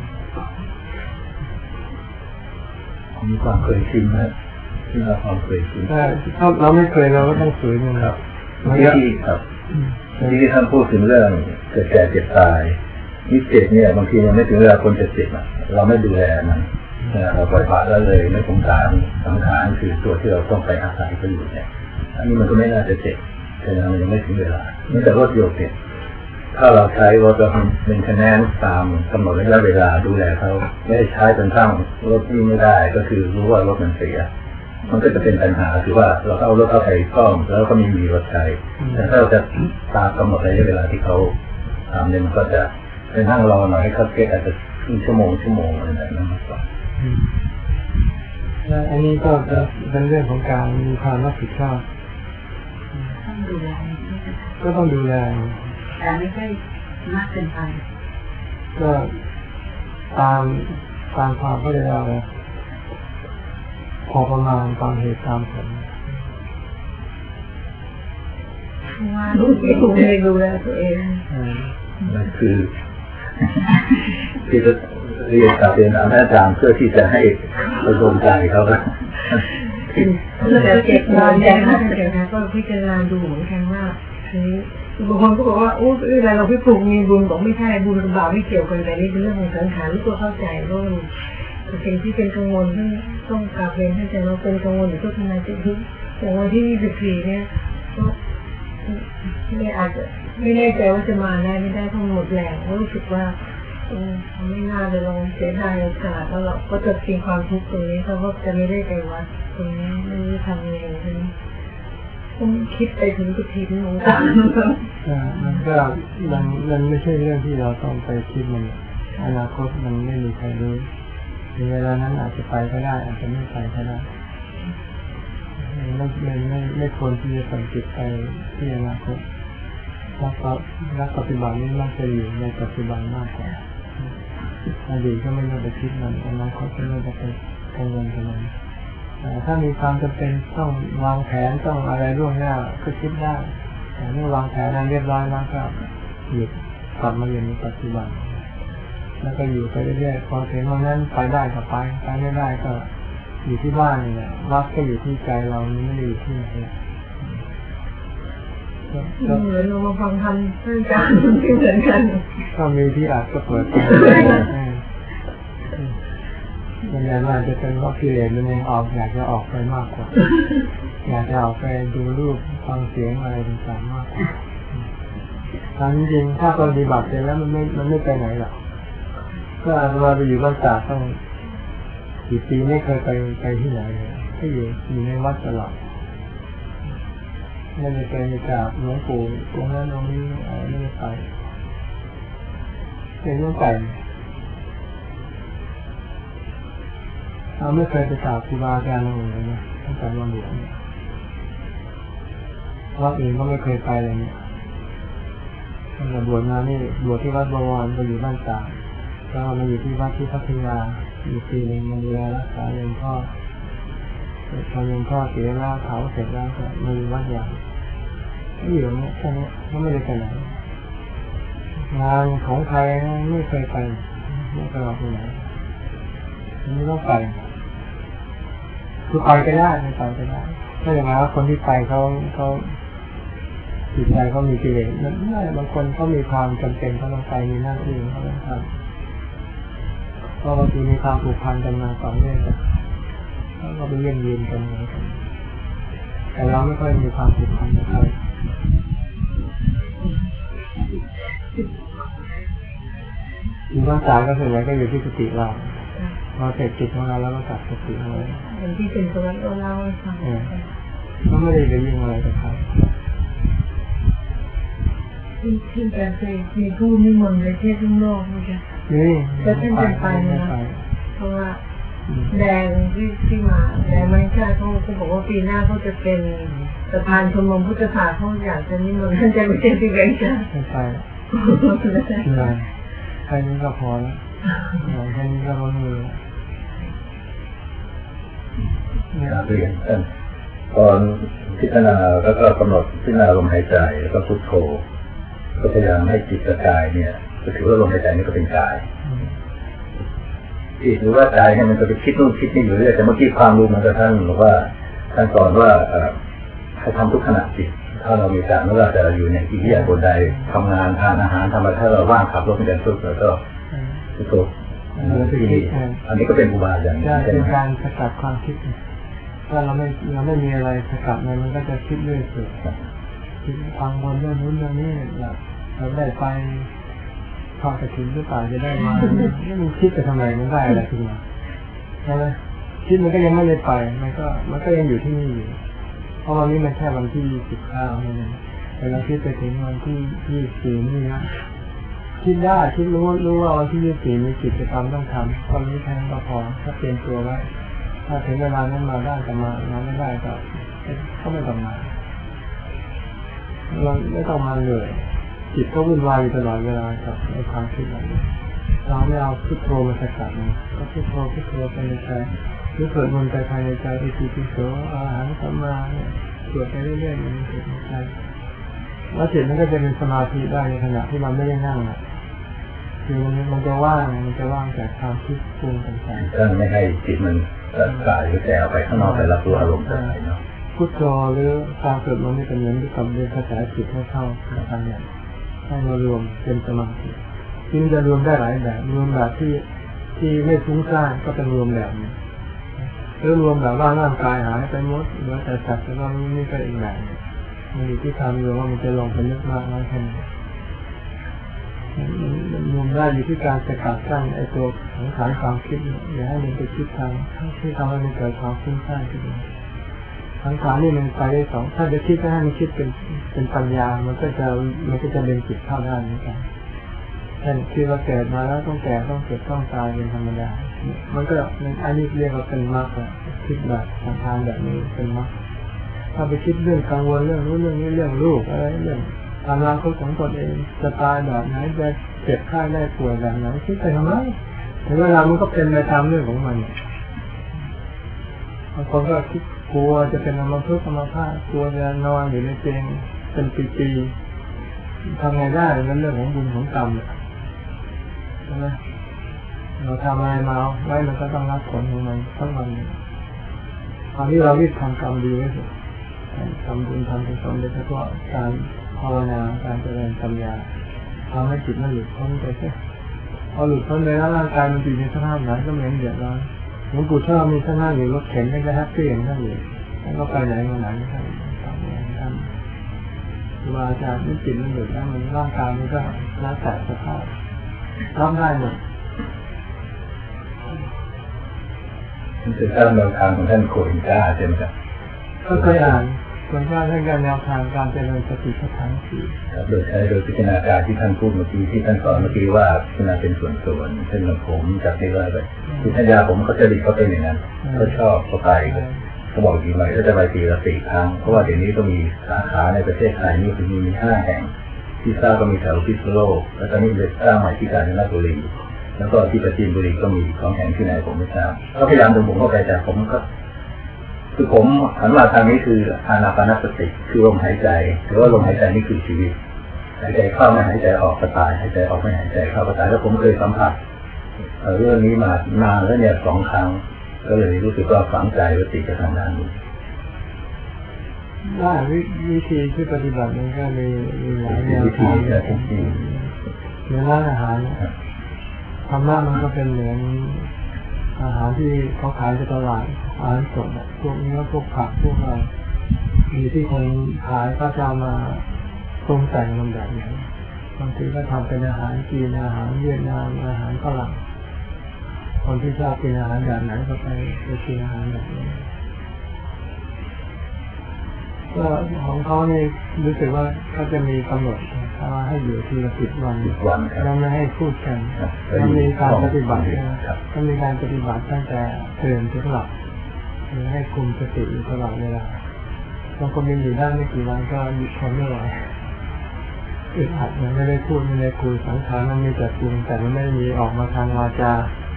มีความเคยชินนะที่เราความเคยชินถ้าเราไม่เคยเราก็ต้องฝืนมันครับที่ครับที่ท่านพูดถึงเรื่องเกิดแก่เจ็บตายนี่เจ็บเนี่ยบางทีมันไม่ถึงเวลาคนจะเจ็บเราไม่ดูแลมันเราปล่อยปละละเลยไม่สงสารสังขารคือตัวที่เราต้องไปอาศัยเขาอยู่เนี่ยอันนี้มันก็ไม่น่าจะเจ็บฉะนั้นมันยังไม่ถึงเวลานี่แต่รถยนต์เนี่ยถ้าเราใช้รถเราเป็นคะแนนตามกำหนดระยะเวลาดูแลเขาไม่ได้ใช้จนทั้งรถวิ่งไม่ได้ก็คือรู้ว่ารถมันเสียมันก็จะเป็นปัญหาคือว่าเราเอารถเข้าไปซ่อมแล้วก็มีรถใช้แต่ถ้าเราจะตามกำหนดระยะเวลาที่เขาทำเนี่ยมันก็จะไปนั่งรอหน่อยให้เขาเก็บอาจจะครึ่งชั่วโมงอะไรแบบนั้นมากกว่าอันนี้ก็เป็นเรื่องของการมีความรับผิดชอบต้องดูแลก็ต้องดูแลแต่ไม่ใช่มากเกินไปก็ตามความเข้าใจเราพอประมาณตามเหตุตามผลว่าลูกเองดูแลตัวเองนั่นคือที่จะเรียนกับเรียนอาจารย์เพื่อที่จะให้ประสบใจเขาแต่เจ็บนานแต่ถ้าเจ็บนะก็พิจารณาดูเหมือนกันว่าคือบางคนก็บอกว่าโอ้ยอะไรเราพิปลุกมีบุญบอกไม่ใช่บุญกับบาปไม่เกี่ยวกันแต่นี่เป็นเรื่องของสังขารที่ตัวเข้าใจว่าสิ่งที่เป็นกังวลต้องกลับเรียนให้ใจเราเป็นกังวลหรือก็ทำงานจิตที่อย่างวันที่24เนี่ยก็ไม่อาจจะไม่แน่ใจว่าจะมาได้ไม่ได้เพราะหมดแรงรู้สึกว่าไม่น่าจะลองเสียดายโอกาสแล้วเราก็จะมีความทุกข์ตรงนี้เพราะว่าจะไม่ได้ไปวัดตรงนี้ไม่รู้ทำยังไงทีนี้ต้องคิดไปถึงกุฏิที่ของการมันก็มันไม่ใช่เรื่องที่เราต้องไปคิดมันอนาคตมันไม่มีใครรู้ในเวลานั้นอาจจะไปก็ได้อาจจะไม่ไปก็ได้ไม่ควรที่จะส่งจิตไปที่อนาคตรักปัจจุบันนี้มักจะอยู่ในปัจจุบันมากกว่าอดีตก็ไม่ต้องไปคิดมันอนาคตก็ไม่ต้องไปกังวลกับมันถ้ามีความจำเป็นต้องวางแผนต้องอะไรล่วงหน้าก็คิดได้แต่เมื่อวางแผนนั้นเรียบร้อยแล้วก็หยุดกลับมาอยู่ในปัจจุบันแล้วก็อยู่ไปเรื่อยๆพอถึงวันนั้นไปได้ก็ไปไม่ได้ก็อยู่ที่บ้านนี่แหละวัดก็อยู่ที่ใจเราไม่ได้อยู่ที่ไหนเหมือนเรามาฟังธรรมท่านอาจารย์ที่เหมือนกันก็มีที่อาจก็เปิดบางอย่างอาจจะเป็นเพราะกิเลสมันเองออกอยากจะออกไปมากกว่าอยากจะออกไปดูรูปฟังเสียงอะไรต่างๆมากกว่าตามจริงถ้าปฏิบัติเสร็จแล้วมันไม่ไปไหนหรอกก็เราไปอยู่บ้านตาต้องกี่ปีไม่เคยไปที่ไหนเลยที่อยู่ในวัดตลอดไม่ได้ไปจากหลวงปู่ตรงนั้นตรงนี้ไม่ได้ไปเป็นเรื่องไก่เราไม่เคยไปกราบครูบาอาจารย์เลยนะตั้งแต่วันบวชวัดอื่นก็ไม่เคยไปเลยเนี่ยตั้งแต่บวชมานี่บวชที่วัดบวรไปอยู่บ้านตาก็มาอยู่ที่วัดที่พัทยาอยู่ปีนึงมาดูแลรักษาหลวงพ่อพอหลวงพ่อเสียแล้วเผาเสร็จแล้วก็มาอยู่วัดใหญ่ที่อยู่เนี่ยแค่นี้ก็ไม่ได้ไปไหนงานของใครไม่เคยไปไม่เคยออกไปไหนไม่ต้องไปคือไปก็ได้ไม่ไปก็ได้ถ้าอย่างนั้นคนที่ไปเขาจิตใจเขามีกิเลสนั่นไม่บางคนเขามีความจำเป็นเขาต้องไปมีหน้าที่เขาต้องทำเพราะบางทีมีความผูกพันกันมาต่อเนื่องแล้วก็ไปเยี่ยมเยียนกันอะไรกันแต่เราไม่ค่อยมีความผูกพันกับใครอยู่บ้านตายก็ส่วนใหญ่ก็อยู่ที่กุฏิเราเราเสร็จกิจของเราแล้วก็กลับกุฏิเลยอย่างที่เป็นตัวเราฟังก็ไม่ได้ไปยุ่งอะไรกับเขาที่แต่เคยมีผู้นิมนต์ในเทศโลกนะจ๊ะแล้วท่านจะไปนะเพราะว่าแดงที่มาแดงไม่ใช่เขาบอกว่าปีหน้าเขาจะเป็นประธานชมรมพุทธศาสนาเขาอยากจะนิมนต์ท่านจะไปเจอที่แบงค์จ้ะไปแค่นี้ก็พอแล้วแค่นี้ก็พอมือเรียนตอนพิจารณาแล้วก็กำหนดพิจารณาลมหายใจแล้วก็พุทโธก็พยายามให้จิตกับกายเนี่ยก็ถือว่าลมหายใจนี่ก็เป็นกายจิตหรือว่ากายเนี่ยมันจะไปคิดนู่นคิดนี่อยู่เรื่อยแต่เมื่อกี้ความรู้มันจะท่านหรือว่าท่านสอนว่าให้ทำทุกขณะจิตถ้าเรามีการไม่ว่าจะอยู่ในอิริยาบถใดทำงานทานอาหารทำอะไรถ้าเราว่างขับรถไม่ได้ทุกข์แล้วก็พุทโธอันนี้ก็เป็นอุบายอย่างนี้เป็นการสกัดความคิดถ้าเราไม่มีอะไรสกัดมันก็จะคิดเรื่อยเปื่อยฟังบนเรื่องนู้นเรื่องนี้เราได้ไปทอดกระถิ่นหรือเปล่าจะได้มานี่มันคิดไปทำไมมันได้อะไรขึ้นมาใช่ไหมคิดมันก็ยังไม่ได้ไปมันก็ยังอยู่ที่นี่อยู่เพราะวันนี้มันแค่วันที่19นี่แต่เราคิดไปถึงวันที่24นี่นะคิดได้คิดรู้ว่าวันที่24มีกิจกรรมต้องทำตอนนี้แค่นั้นก็พอถ้าเตรียมตัวไว้ถ้าถึงเวลานั้นมาได้ก็มาไม่ได้ก็ไม่ต้องมาเราไม่ต้องมาเลยจิตก็วุ่นวายอยู่ตลอดเวลากับในความคิดแบบนี้เราไม่เอาพุทโธมาสกัดมันก็พุทโธไปในใจหรือเกิดมันไปภายในใจอิติปิโสอาหารสัมมาเนี่ยสวดไปเรื่อยๆมันเกิดในใจแล้วจิตมันก็จะเป็นสมาธิได้ในขณะที่มันไม่ได้นั่งคือมันจะว่างจากความคิดปรุงต่างๆก็ไม่ให้จิตมันกายหรือแก่ออกไปข้างนอกไปรับรู้อารมณ์ต่างๆเนาะพุทโธหรือการสวดมนต์นี่เป็นเหมือนกับเรียนภาษาจิตให้เข้าทางอย่างให้มารวมเป็นสมาธิที่จะรวมได้หลายแบบรวมแบบที่ไม่ฟุ้งซ่านก็เป็นรวมแบบนี้หรือรวมแบบว่าร่างกายหายไปหมดเหลือแต่สัตว์แล้วก็นี่ก็อีกแบบมันอยู่ที่การรวมว่ามันจะลงไปลึกมากน้อยแค่ไหนมันรวมได้อยู่ที่การสกัดกั้นไอ้ตัวของฐานความคิดอย่าให้มันไปคิดทางที่ทำให้มันเกิดความฟุ้งซ่านขึ้นมาสังขารนี่มันไปได้สองถ้าจะคิดให้มันคิดเป็นปัญญามันก็จะเป็นจิตเข้าได้เหมือนกันเช่นคิดว่าเกิดมาแล้วต้องแก่ต้องเกิดต้องตายเป็นธรรมดามันก็อันนี้เรียกว่าเป็นมรรคคิดแบบทางแบบนี้เป็นมรรคถ้าไปคิดเรื่องกังวลเรื่องนู้นเรื่องนี้เรื่องลูกอะไรเรื่องอนาคตของตนเองจะตายแบบไหนจะเจ็บไข้ได้ป่วยแบบไหนคิดไปทำไมถึงเวลามันก็เป็นไปตามเรื่องของมันบางคนก็คิดกลัวจะเป็นอัมพฤกษ์อัมพาตกลัวจะนอนอยู่ในเตียงเป็นปีๆทำไงได้นั่นเรื่องของบุญของกรรมใช่ไหมเราทำอะไรมาไว้มันก็ต้องรับผลของมันทั้งวันตอนที่เรารีบทำกรรมดีไว้สิทำบุญทำกุศลโดยเฉพาะการภาวนาการเจริญปัญญาทำให้จิตมันหลุดพ้นไปใช่พอหลุดพ้นไปแล้วร่างกายมันอยู่ในสภาพไหนก็เหมือนเดือดร้อนหลวงปู่ชอบมีท่านนั่งอยู่รถเข็นก็จะแฮปปี้อย่างนั้นอยู่แล้วก็ไปไหนมาไหนก็ทำอย่างนั้นว่าอาจารย์นี่จิตมันหลุดแล้วมันร่างกายมันก็แล้วแต่สภาพรับได้หมดนี่คือท่านแนวทางของท่านโคอินก้าใช่ไหมครับก็เคยอ่านส่วนมากท่านการแนวทางการเจริญสติปัฏฐานสี่โดยใช้โดยพิจารณาการที่ท่านพูดเมื่อกี้ที่ท่านสอนเมื่อกี้ว่าพิจารณาเป็นส่วนๆเช่นผมจากที่ว่าไปพิจารณาผมเขาจะดิเขาเป็นอย่างนั้นเขาชอบเขาไปเขาบอกดีไหมก็จะไปปีละ4 ครั้งเพราะว่าเดี๋ยวนี้ก็มีสาขาในประเทศไทยนี่คือมี5 แห่งที่สร้างก็มีแถวพิษณุโลกแล้วตอนนี้เด็กสร้างใหม่ที่กาญจนบุรีแล้วก็ที่ปราจีนบุรีก็มี2 แห่งที่ไหนผมไม่ทราบก็พยายามดูผมเข้าใจแต่ผมก็คือผมหันมาทางนี้คืออานาปานสติคือลมหายใจหรือว่าลมหายใจนี่คือชีวิตหายใจเข้าไม่หายใจออกก็ตายหายใจออกไม่หายใจเข้าก็ตายแล้วผมเคยสัมผัสเรื่องนี้มานานแล้วเนี่ย2 ครั้งก็เลยรู้สึกว่าฝังใจว่าติดกับทางด้านนี้ได้วิธีที่ปฏิบัติมันก็มีหลายแนวทางในร้านอาหารธรรมะมันก็เป็นเหมือนอาหารที่เขาขายในตลาดอาหารสดพวกเนื้อพวกผักพวกอะไรมีที่คนขายก็จะมาปรุงแต่งมันแบบนี้บางทีก็ทำเป็นอาหารจีนอาหารเวียดนามอาหารฝรั่งคนที่ชอบกินอาหารแบบไหนก็ไปกินอาหารแบบนี้ก็ของเขาเนี่ยรู้สึกว่าเขาจะมีกำหนดว่าให้อยู่ทีละ10 วันแล้วไม่ให้พูดกันแล้วมีการปฏิบัติก็มีการปฏิบัติตั้งแต่ตื่นจนหลับให้คุมสติอยู่ตลอดเวลาบางคนมีอยู่ได้ไม่กี่วันก็หยุดทนไม่ไหวอึดอัดมันไม่ได้พูดไม่ได้คุยสังขารมันมีแต่ปรุงแต่มันไม่มีออกมาทางวาจา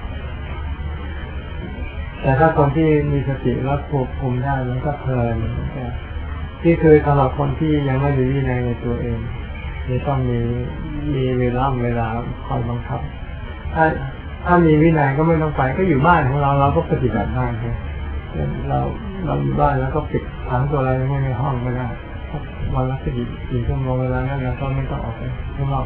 แต่ถ้าคนที่มีสติแล้วควบคุมได้มันก็เพลินที่เคยสำหรับคนที่ยังไม่มีวินัยในตัวเองจะต้องมีเวลาคอยบังคับถ้ามีวินัยก็ไม่ต้องไปก็อยู่บ้านของเราก็ปฏิบัติได้ใช่เราอยู่บ้านแล้วก็ปิดขังตัวอะไรไว้ในห้องก็ได้วันละ4 ชั่วโมงเวลานั้นเราก็ไม่ต้องออกไปข้างนอก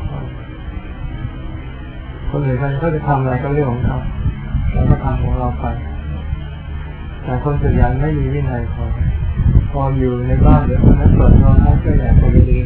คนอื่นเขาจะทำอะไรก็เรื่องของเขาเราก็ทำของเราไปแต่คนส่วนใหญ่ไม่มีวินัยพออยู่ในบ้านเดี๋ยวคนนั้นเปิดโทรทัศน์ก็อยากจะไปดู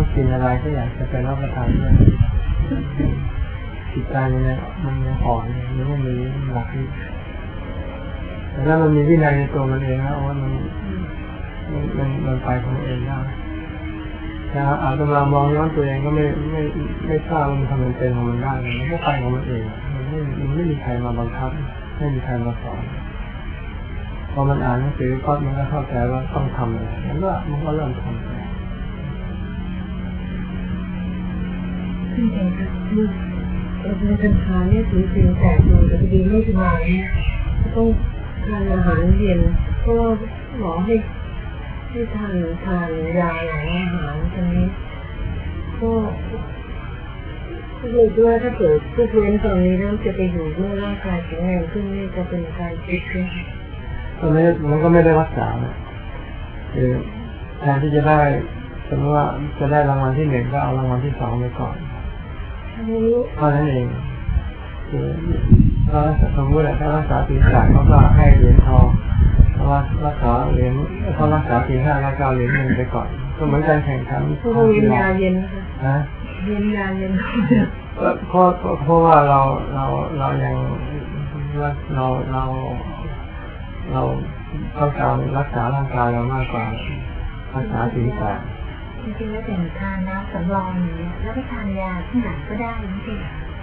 ต้องกินอะไรก็อยากจะไปรับประทานด้วยจิตใจมันยังอ่อนมันไม่มีหลักที่แต่ถ้ามันมีวินัยในตัวมันเองแล้วว่ามันไปของเองได้นะครับอาจจะมามองย้อนตัวเองก็ไม่ทราบว่ามันทำมันเป็นของมันได้มันก็ไปของมันเองมันไม่มีใครมาบังคับไม่มีใครมาสอนพอมันอ่านหนังสือก็มันก็เข้าใจว่าต้องทำอะไรมันก็เริ่มทำขึ้นใจครับในกัญชาเนี่ยถือสิ่งแตกอยู่แต่พอดีไม่สบายเนี่ยต้องทานอาหารเย็นก็หมอให้ทานยาหลังอาหารตอนนี้ก็เลยด้วยถ้าเกิดทุกเว้นตอนนี้แล้วจะไปอยู่เมื่อร่างกายแข็งแรงขึ้นนี่จะเป็นการคิดขึ้นตอนนี้มันก็ไม่ได้รักษาคือแทนที่จะได้สมมติว่าจะได้รางวัลที่1ก็เอารางวัลที่2ไปก่อนเท่านั้นเองคือถ้าสมมติถ้ารักษาปีศาจเขาก็ให้เหรียญทองเพราะว่ารักษาเหรียญเขารักษาปี5แล้วก็เหรียญ1ไปก่อนก็เหมือนการแข่งขันเพราะเย็นยาเย็นนะเย็นยาเย็นเพราะว่าเรายังเราต้องการรักษาร่างกายเรามากกว่ารักษาปีศาจจริงๆแล้วแต่ทานน้ำสำรองอย่างนี้แล้วไปทานยาที่ไหนก็ได้ไม่ใช่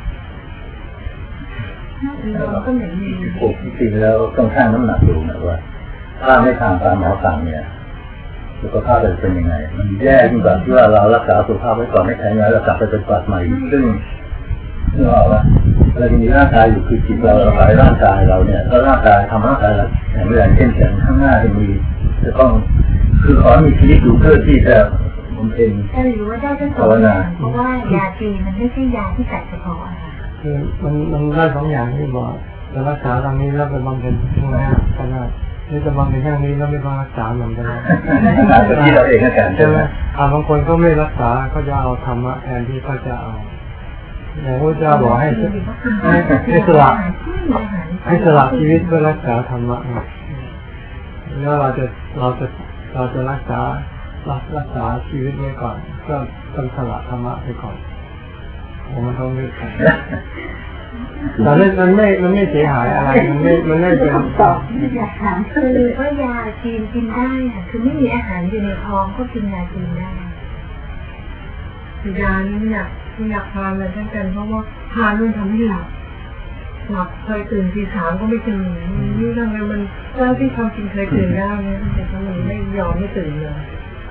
เราก็เหมือนมีจริงๆแล้วต้องชั่งน้ำหนักดูนะว่าถ้าไม่ทานตามหมอสั่งเนี่ยสุขภาพจะเป็นยังไงมันแย่ยิ่งกว่าที่ว่าเรารักษาสุขภาพไว้ก่อนไม่แข็งแรงแล้วกลับไปเป็นปวดใหม่ซึ่งเราเราจะมีร่างกายอยู่คือจิตเราอาศัยร่างกายเราเนี่ยถ้าร่างกายทำร่างกายเราแข็งแรงเข้มแข็งข้างหน้าจะต้องคือขอมีชีวิตอยู่เพื่อที่จะมันเป็นหรือว่าได้ทั้งสองอย่างเพราะว่ายาจีนมันไม่ใช่ยาที่จัดเฉพาะอะค่ะคือมันได้2อย่างที่บอกจะรักษาทางนี้แล้วไปบำเพ็ญข้างหน้าก็ได้นี่จะบำเพ็ญข้างนี้แล้วไม่ต้องรักษาเหมือนกันที่เราเองกันใช่ไหมบางคนก็ไม่รักษาก็จะเอาธรรมะแทนที่เขาจะเอาแต่พระเจ้าบอกให้สละชีวิตเพื่อรักษาธรรมะแล้วเราจะรักษาชีวิตไว้ก่อนก็ต้องสละธรรมะไปก่อนมันต้องเลือกกันแต่มันไม่เสียหายอะไรมันไม่เป็นตอบอยากถามคือว่ายาจีนกินได้ค่ะคือไม่มีอาหารอยู่ในท้องก็กินยาจีนได้ยานี้ไม่อยากทานเลยทั้งกันเพราะว่าทานมันทำให้หลับเคยตื่นตี 3ก็ไม่ตื่นนี่ทำไมมันเจ้าที่ทำจริงเคยตื่นได้เนี่ยแต่ทำไมไม่ยอมไม่ตื่นเลย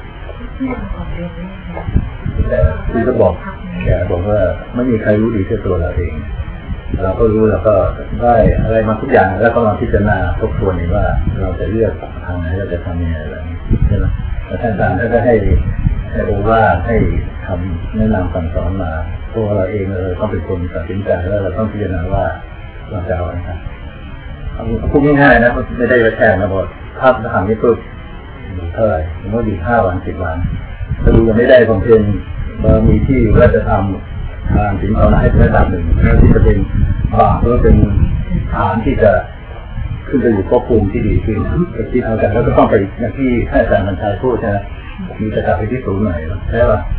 ที่จะบอกแกบอกว่าไม่มีใครรู้ดีแค่ตัวเราเองเราก็รู้แล้วก็ได้อะไรมาทุกอย่างแล้วก็มาพิจารณาทบทวนว่าเราจะเลือกทางไหนเราจะทำยังไงอะไรใช่ไหมแต่ท่านอาจารย์ท่านก็ให้โอวาทให้ทำแนะนำสั่งสอนมาตัวเราเองเราต้องเป็นคนตัดสินใจแล้วเราต้องพิจารณาว่าเราจะเอาอะไรครับพูดง่ายๆนะไม่ได้แข่งนะบอกถ้าทำนี้ปุ๊บเท่าไหร่มันก็ดี5 วัน10 วันถ้าดูยังไม่ได้ของเพลงมีที่ว่าจะทำทางสิ่งเอาหน้าให้เป็นระดับหนึ่งที่จะเป็นเพื่อเป็นฐานที่จะขึ้นไปอยู่ควบคุมที่ดีขึ้นที่ทางการแล้วก็ต้องไปอย่างที่อาจารย์บรรชัยพูดใช่ไหมมีจะกลับไปที่ศูนย์ไหนใช่ป่ะ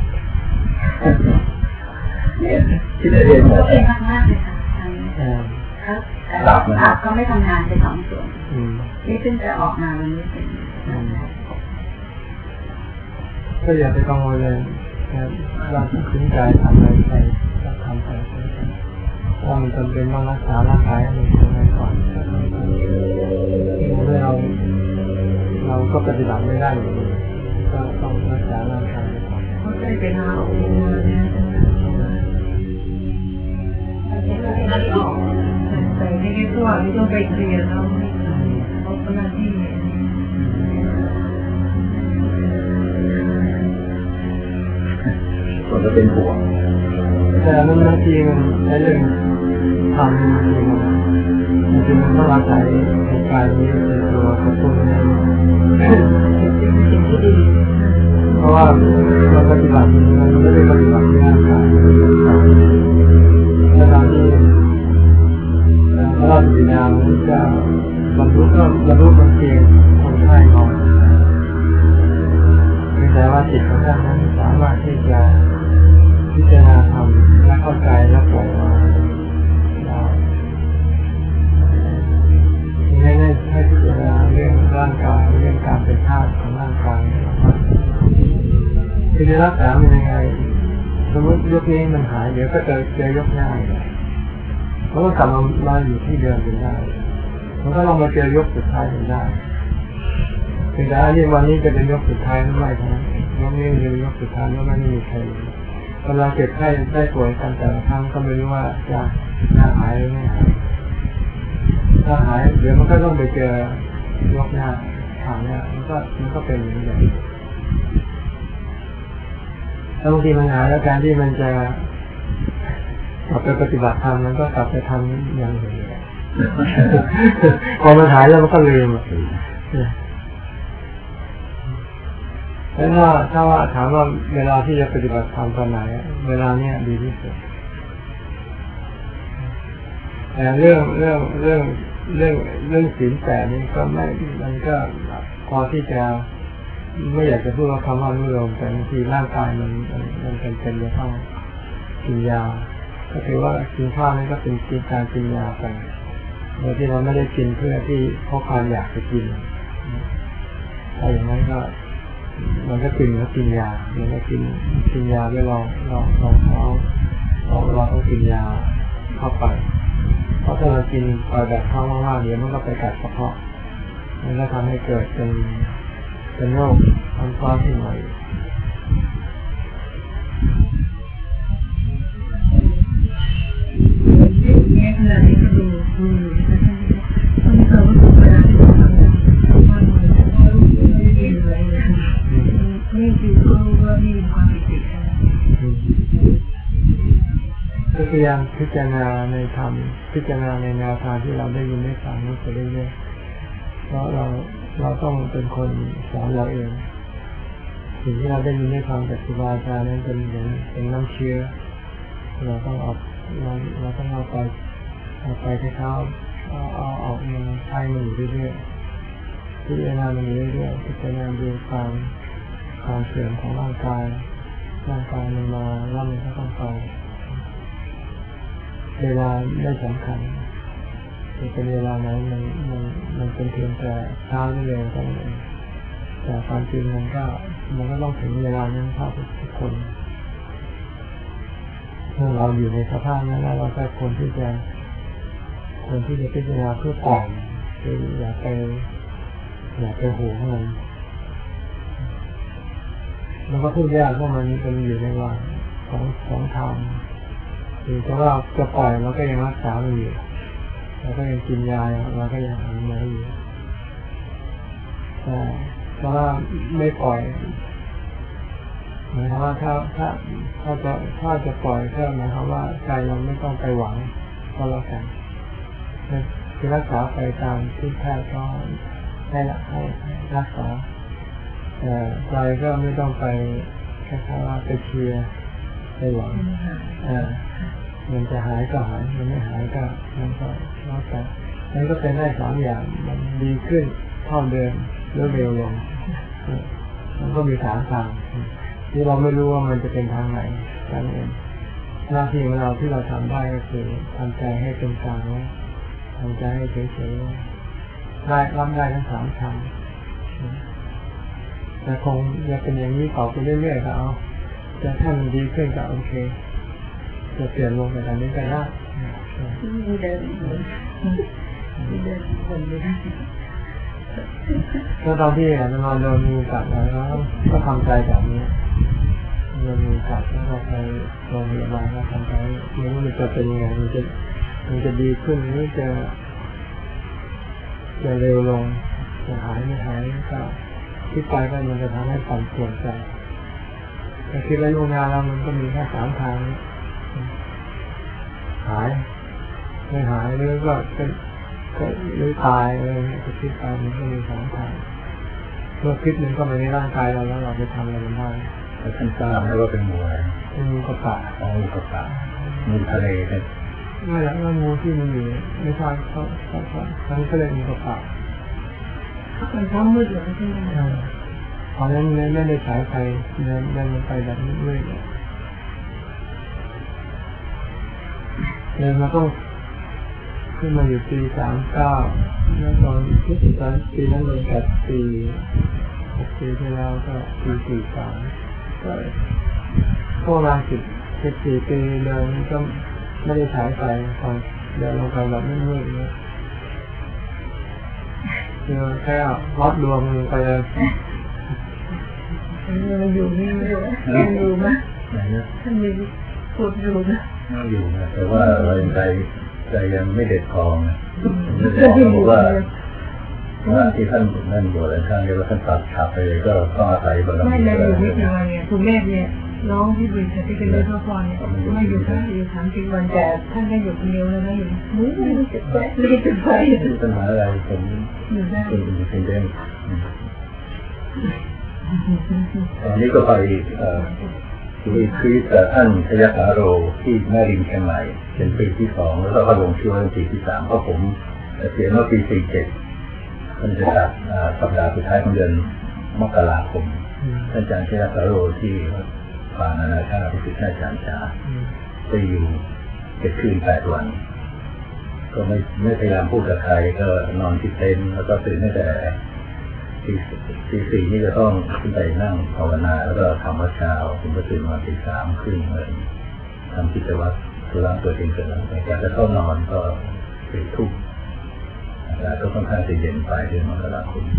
ที่ได้เรียนหมดเองมากเลยค่ะครับก็ไม่ทำงานไป2 ส่วนนี่ซึ่งจะออกมาวันนี้เป็นก็อย่าไปกังวลเลยเราคุ้นใจทำอะไรไปก็ทำไปว่ามันจำเป็นต้องรักษาร่างกายให้มันแข็งแรงก่อนเมื่อเราก็ปฏิบัติไม่ได้อยู่ก็ต้องรักษาร่างกายก่อนเขาได้เป็นเอาแต่ในที่ตัวนี้ต้องไปเคลียร์แล้วเขาเป็นหน้าที่มันก็เป็นห่วงแต่บางทีมันใช้เรื่องทำจริงมันต้องอาศัยในการนี้เป็นตัวกระตุ้นเพราะว่าเราปฏิบัติมันไม่ได้ปฏิบัติร่างกายในทางที่เราพยายามที่จะบรรลุมันเพียงคนไข้ก่อนแต่ว่าจิตของท่านนั้นสามารถที่จะจะรักษามันยังไงสมมติยกนี้มันหายเดี๋ยวก็จะยกง่ายแล้วก็กลับมาอยู่ที่เดิมจนได้มันก็ลองมาเจอยกสุดท้ายจนได้ถึงได้ที่วันนี้จะเป็นยกสุดท้ายหรือไม่ครับวันนี้จะเป็นยกสุดท้ายแล้วไม่มีใครเวลาเจ็บไข้ได้ป่วยกันแต่ละครั้งก็ไม่รู้ว่าจะหายหรือไม่หายถ้าหายเดี๋ยวมันก็ต้องไปเจอยกหน้าหายเนี่ยมันก็เป็นอย่างนี้แล้วบางทีมันหายแล้วการที่มันจะกลับไปปฏิบัติธรรมมันก็กลับไปทำอย่างอื่นพอมันหายแล้วมันก็ลืมแล้วถ้าว่าถามว่าเวลาที่จะปฏิบัติธรรมตอนไหนเวลาเนี้ยดีที่สุดแต่เรื่องศีล8นี่ก็ไม่มันก็พอที่จะไม่อยากจะพูดว่าคำว่าอนุโลมแต่บางทีร่างกายมันเป็นจะต้องกินยาก็ถือว่ากินข้าวนี่ก็เป็นการกินยาไปโดยที่เราไม่ได้กินเพื่อที่เพราะความอยากจะกินถ้าอย่างนั้นก็มันก็กินแล้วกินยามันก็กินยาด้วยเราต้องกินยาเข้าไปเพราะถ้าเรากินไปแบบเข้ามากๆเดี๋ยวมันก็ไปกัดกระเพาะมันก็ทำให้เกิดเป็นโรคอันซ้อนขึ้นมาเนี่ยขณะนี้ก็ดูต้องเจอว่าถูกเวลาที่เราทำงานว่ามันจะต้องเรียนอะไรนะไม่คือก็ว่ามีความผิดอะไรก็พยายามพิจารณาในธรรมพิจารณาในแนวทางที่เราได้ยินได้ฟังนี้ไปเรื่อยๆเพราะเราต้องเป็นคนสอนเราเองสิ่งที่เราได้ยินได้ฟังจากครูบาอาจารย์นั้นเป็นน้ำเชื้อเราต้องเอาไปที่เขาเอาออกมาใช้มันอยู่เรื่อยๆพิจารณามันอยู่เรื่อยๆพิจารณาดูความเสื่อมของร่างกายมันมาแล้วมันก็ต้องไปเวลาได้สำคัญเป็นเวลาไหนมันเป็นเพียงแต่เช้าหรือเร็วเท่านั้นเองแต่ความจริงมันก็ต้องถึงเวลานั้นทุกคนเมื่อเราอยู่ในสภาพนั้นแล้วเราก็ควรที่จะพิจารณาเพื่อปล่อยคืออย่าไปหูมันแล้วก็พูดยากเพราะมันเป็นอยู่ในวังของธรรมคือแต่ว่าจะปล่อยเราก็ยังรักษาอยู่เราก็ยังกินยาเราก็ยังหายมาอยู่แต่ว่าไม่ปล่อยหมายความว่าถ้าจะปล่อยก็หมายความว่าใจเราไม่ต้องไปหวังก็แล้วกันคือรักษาไปตามที่แพทย์ก็ให้รักษาแต่ใจก็ไม่ต้องไปแค่ว่าไปเชียร์ไปหวังมันจะหายก็หายมันไม่หายก็มันก็แล้วแต่มันก็เป็นได้3อย่างมันดีขึ้นเท่าเดิมหรือเร็วลงมันก็มี3ทางที่เราไม่รู้ว่ามันจะเป็นทางไหนนั่นเองหน้าที่ของเราที่เราทำได้ก็คือทำใจให้เป็นกลางทำใจให้เฉยๆได้รับได้ทั้ง3ทางแต่คงจะเป็นอย่างนี้ต่อไปเรื่อยๆก็เอาจะถ้ามันดีขึ้นก็โอเคจะเปลี่ยนลงไปทางนี้ก็ได้เดินคนไม่ได้แล้วตอนที่เราโดนงูกัดแล้วก็ทำใจแบบนี้โดนงูกัดแล้วเราไปโรงพยาบาลแล้วทำใจนี่มันจะเป็นยังไงมันจะดีขึ้นหรือจะเร็วลงจะหายไม่หายก็คิดไปก็มันจะทำให้ปั่นป่วนใจแต่คิดไว้ล่วงหน้าแล้วมันก็มีแค่3ทางหายไม่หายหรือก็หรือตายอะไรจะคิดไปมันก็มี2ทางเมื่อคิดมันก็ไปในร่างกายเราแล้วเราไปทำอะไรมันได้แล้วท่านทราบไหมว่าเป็นงูอะไรงูกระปะงูกระปะงูทะเลกันไม่หรอกว่างูที่มันอยู่ไม่ใช่เขาก็เลยงูกระปะมันท้องมืดหรือไม่ใช่ไหมเพราะนั้นไม่ได้สายไฟเดินมันไปแบบมืดเราต้องขึ้นมาอยู่ปี39แล้วตอนที่ตอนปีนั้นเลย8 ปี6 ปีที่แล้วก็ปี43 ก็พวกเรา14 ปีเดินก็ไม่ได้ฉายไฟพอเดินลงไปแบบมืดๆเนี่ยแค่วัดดวงไปเลยมันอยู่นี่ยังอยู่ไหมท่านมีพูดอยู่นะไม่อยู่นะแต่ว่าเราใจยังไม่เด็ดพอนะผมบอกว่าที่ท่านนั่นอยู่อะไรข้างเดียวท่านตัดขาดไปเลยก็ต้องอาศัยบารมีไม่ได้อยู่ไม่กี่วันเนี่ยคุณแม่เนี่ยน้องที่บริษัทที่เป็นเรื่องพ่อเนี่ยไม่อยู่ท่านอยู่30 วันแต่ท่านได้อยู่คนเดียวแล้วนะอยู่ไม่รู้จะไปไม่ได้จะไปปัญหาอะไรผมเป็นเรื่องตอนนี้ก็ไปมีคลิปกับท่านชยสาโรที่แม่ริมเชียงใหม่เป็นปีที่2แล้วก็ลงชื่อเป็นปีที่3เพราะผมเสียเมื่อปี47มันจะจัดสัปดาห์สุดท้ายของเดือนมกราคมท่านอาจารย์ชยสาโรที่ป่านานาชาติที่ท่านอาจารย์ชาไปอยู่7 คืน 8 วันก็ไม่พยายามพูดกับใครก็นอนที่เต็นท์แล้วก็ตื่นตั้งแต่ตี 4นี่จะต้องขึ้นไปนั่งภาวนาแล้วก็ทำวัดเช้าผมก็ตื่นมาตี 3 ครึ่งเลยทำกิจวัตรล้างตัวเองเสร็จแล้วแต่จะเข้านอนก็4 ทุ่มอากาศก็ค่อนข้างจะเย็นไปเดือนมกราคม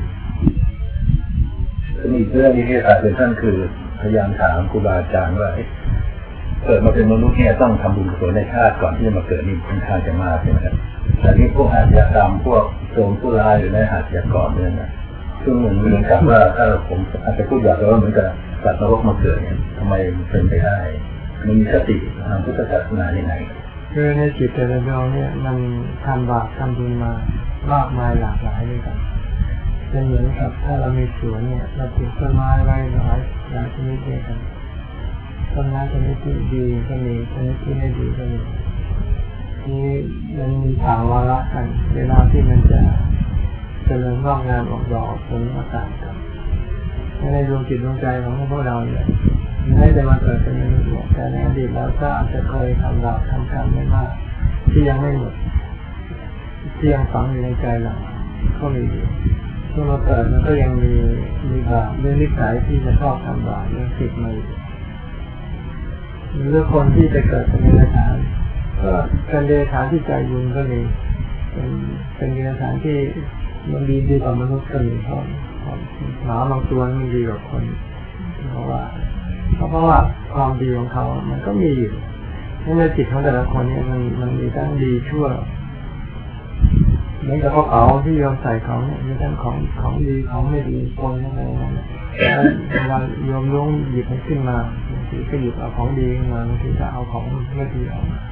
อีกเรื่องนี้ที่อาจารย์ท่านคือพยายามถามครูบาอาจารย์ว่าเกิดมาเป็นมนุษย์เนี่ยต้องทำบุญกุศลในชาติก่อนที่จะมาเกิดนี่ค่อนข้างจะมากใช่ไหมครับแต่นี่พวกอาชญากรรมพวกโจรผู้ร้ายหรือในอาชญากรเนี่ยนะซึ่งเหมือนกับว่าถ้าผมอาจจะพูดอย่างว่าเหมือนกับสัตว์นรกมาเกิดเนี่ยทำไมเป็นไปได้มันมีสติทางพุทธศาสนาอย่างไรคือในจิตแต่ละดวงเนี่ยมันทำบาปทำบุญมามากมายหลากหลายด้วยกันเป็นเหมือนกับถ้าเรามีสวนเนี่ยเราปลูกต้นไม้ไว้หลายชนิดด้วยกันต้นไม้ชนิดที่ดีก็มีชนิดที่ไม่ดีก็มีนี่มันมีต่างวาระกันเวลาที่มันจะเจริญงอกงามออกดอกผลก็ต่างกันในดวงจิตดวงใจของพวกเราเนี่ยไม่ได้มาเกิดเป็นมนุษย์แต่ในอดีตเราก็อาจจะเคยทำบาปทำกรรมไม่มากที่ยังไม่หมดที่ยังฝังอยู่ในใจเราก็มีอยู่เมื่อมาเกิดมันก็ยังมีบาปเรื่องนิสัยที่จะชอบทำบาปยังติดมาอยู่หรือคนที่จะเกิดเป็นเดรัจฉานก็เป็นเดรัจฉานที่ใจบุญก็มีเป็นเดรัจฉานที่มันดีกว่ามนุษย์ก็มีเพราะหมาบางตัวมันดีกว่าคนเพราะว่าความดีของเขามันก็มีอยู่ในจิตของแต่ละคนเนี่ยมันมีทั้งดีชั่วเหมือนกับเขาที่ยอมใส่ของเนี่ยมีทั้งของดีของไม่ดีปนอะไรนั่นแล้วเวลายอมล้วงหยิบมันขึ้นมาบางทีก็หยิบเอาของดีขึ้นมาบางทีก็เอาของไม่ดีออกมา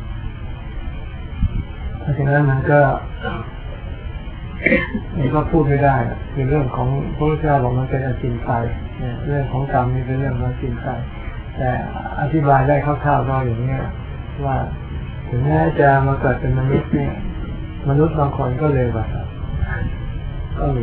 เพราะฉะนั้นมันก็พูดไม่ได้คือเรื่องของพระพุทธเจ้าบอกมันเป็นอจินไตยเนี่ยเรื่องของกรรมนี่เป็นเรื่องอจินไตยแต่อธิบายได้คร่าวๆก็อย่างนี้ว่าถึงแม้จะมาเกิดเป็นมนุษย์เนี่ยมนุษย์บางคนก็เลวกว่าก็มี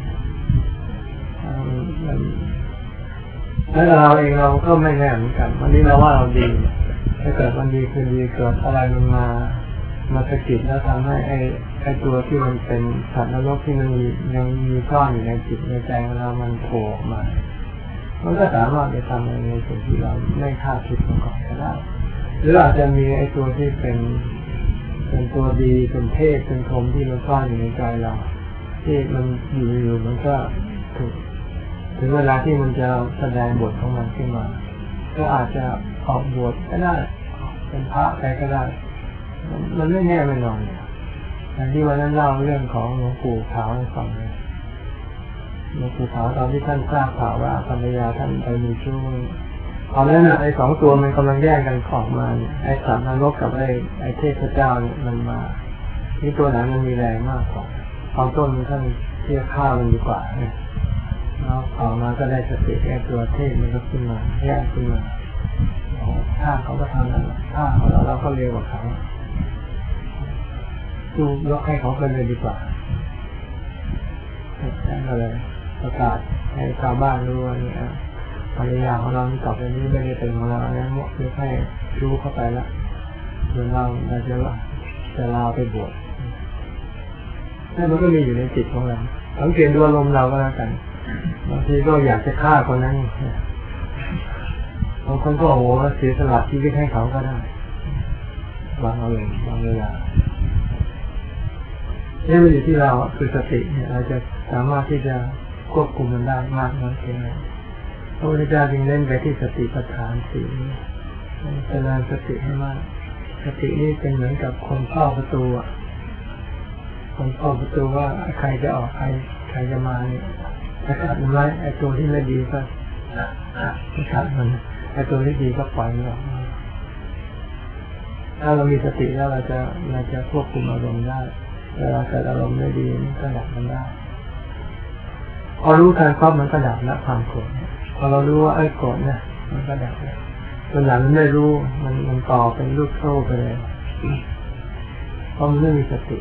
แล้วเราเองเราก็ไม่แน่เหมือนกันวันนี้เราว่าเราดีถ้าเกิดวันดีคืนดีเกิดอะไรมาสะกิดแล้วทำให้ไอ้ตัวที่มันเป็นสัตว์นรกที่มันยังมีซ่อนอยู่ในจิตในใจของเรามันโผล่ออกมามันก็สามารถไปทำในสิ่งที่เราไม่คาดคิดมาก่อนก็ได้หรืออาจจะมีไอ้ตัวที่เป็นตัวดีเป็นเทพเป็นพรหมที่มันซ่อนอยู่ในใจเราที่มันอยู่มันก็ถูกถึงเวลาที่มันจะแสดงบทของมันขึ้นมาก็อาจจะออกบทก็ได้เป็นพระใครก็ได้มันไม่แน่ไม่นอนอย่างที่วันนั้นเล่าเรื่องของหลวงปู่ขาวให้ฟังเลยหลวงปู่ขาวตอนที่ท่านทราบข่าวว่าภรรยาท่านไปมีชู้ตอนนั้นไอ้2 ตัวมันกำลังแย่งกันออกมาเนี่ยไอ้สัตว์นรกกับไอ้เทพเจ้าเนี่ยมันมาที่ตัวไหนมันมีแรงมากกว่าตอนต้นท่านเทียบฆ่ามันดีกว่าเนี่ยแล้วออกมาก็ได้สติไอ้ตัวเทพมันก็ขึ้นมาแย่งขึ้นมาถ้าเขาก็ทำนั้นถ้าเราก็เร็วกว่าเขาดูยกให้เขาไปเลยดีกว่านั่นก็เลยประกาศให้ชาวบ้านรู้ว่าเนี่ยภรรยาของเราต่อไปนี้ไม่ได้เป็นของเราแล้วยกให้รู้เข้าไปแล้วเดี๋ยวเราจะลาไปบวชนั่นมันก็มีอยู่ในจิตของเราสังเกตดูอารมณ์เราก็แล้วกันบางทีก็อยากจะฆ่าคนนั้นบางคนก็โอ้โหเสียสละชีวิตให้เขาก็ได้บางเวลาเนี่ยอยู่ที่เราคือสติเนี่ยเราจะสามารถที่จะควบคุมมันได้มากน้อยแค่ไหนพระพุทธเจ้าจึงเน้นไปที่สติปัฏฐานสี่เจริญสติให้มากสตินี่เป็นเหมือนกับคนเฝ้าประตูคนเฝ้าประตูว่าใครจะออกใครจะมาเนี่ยถ้าขาดมันไว้ไอ้ตัวที่ไม่ดีก็ขาดมันไอ้ตัวที่ดีก็ปล่อยมันออกถ้าเรามีสติแล้วเราจะควบคุมอารมณ์ได้เวลาเกิดอารมณ์ไม่ดีมันก็ดับมันได้พอรู้ทันปั๊บมันก็ดับละความโกรธพอเรารู้ว่าไอ้โกรธเนี่ยมันก็ดับเลยส่วนหลังมันไม่รู้มันต่อเป็นลูกโซ่ไปเลยเพราะมันไม่มีสติ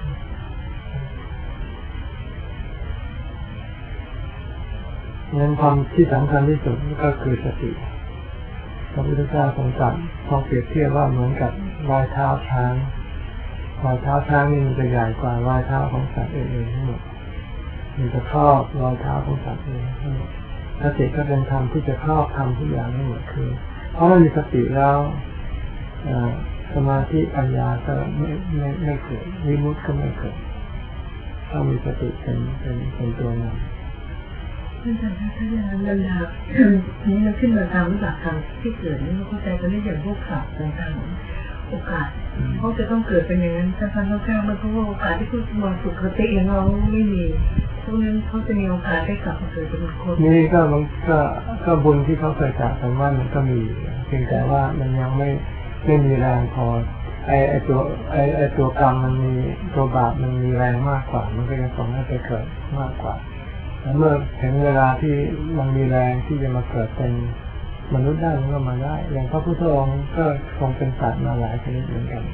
งั้นความที่สำคัญที่สุดก็คือสติพระพุทธเจ้าทรงตรัสทรงเปรียบเทียบว่าเหมือนกับรอยเท้าช้างรอยเท้าช้างนี่มันจะใหญ่กว่ารอยเท้าของสัตว์อื่นๆทั้งหมดมันจะครอบรอยเท้าของสัตว์อื่นทั้งหมดสติก็เป็นธรรมที่จะครอบธรรมทุกอย่างทั้งหมดคือเพราะมันมีสติแล้วสมาธิปัญญาก็ไม่เกิดวิมุตติก็ไม่เกิดต้องมีสติเป็นตัวนำท่านอาจารย์คะถ้าอย่างนั้นดานี้มันขึ้นมาตามหลักธรรมที่เกิดนี่เราเข้าใจกันได้อย่างพวกสัตว์ต่างๆโอกาสเขาจะต้องเกิดเป็นอย่างนั้นถ้าท่านเขาแก้มันเพราะว่าโอกาสที่เขาจะมาสุขติอย่างเราไม่มีเพราะงั้นเขาจะมีโอกาสได้กลับมาเกิดเป็นคนนี่ก็บุญที่เขาเคยสะสมว่ามันก็มีเพียงแต่ว่ามันยังไม่มีแรงพอไอตัวกรรมมันมีตัวบาปมันมีแรงมากกว่ามันก็ยังส่งให้ไปเกิดมากกว่าแล้วเมื่อถึงเวลาที่มันมีแรงที่จะมาเกิดเป็นมนุษย์ได้มันก็มาได้อย่างพระพุทธองค์ก็ทรงเป็นสัตว์มาหลายชนิดเหมือนกัน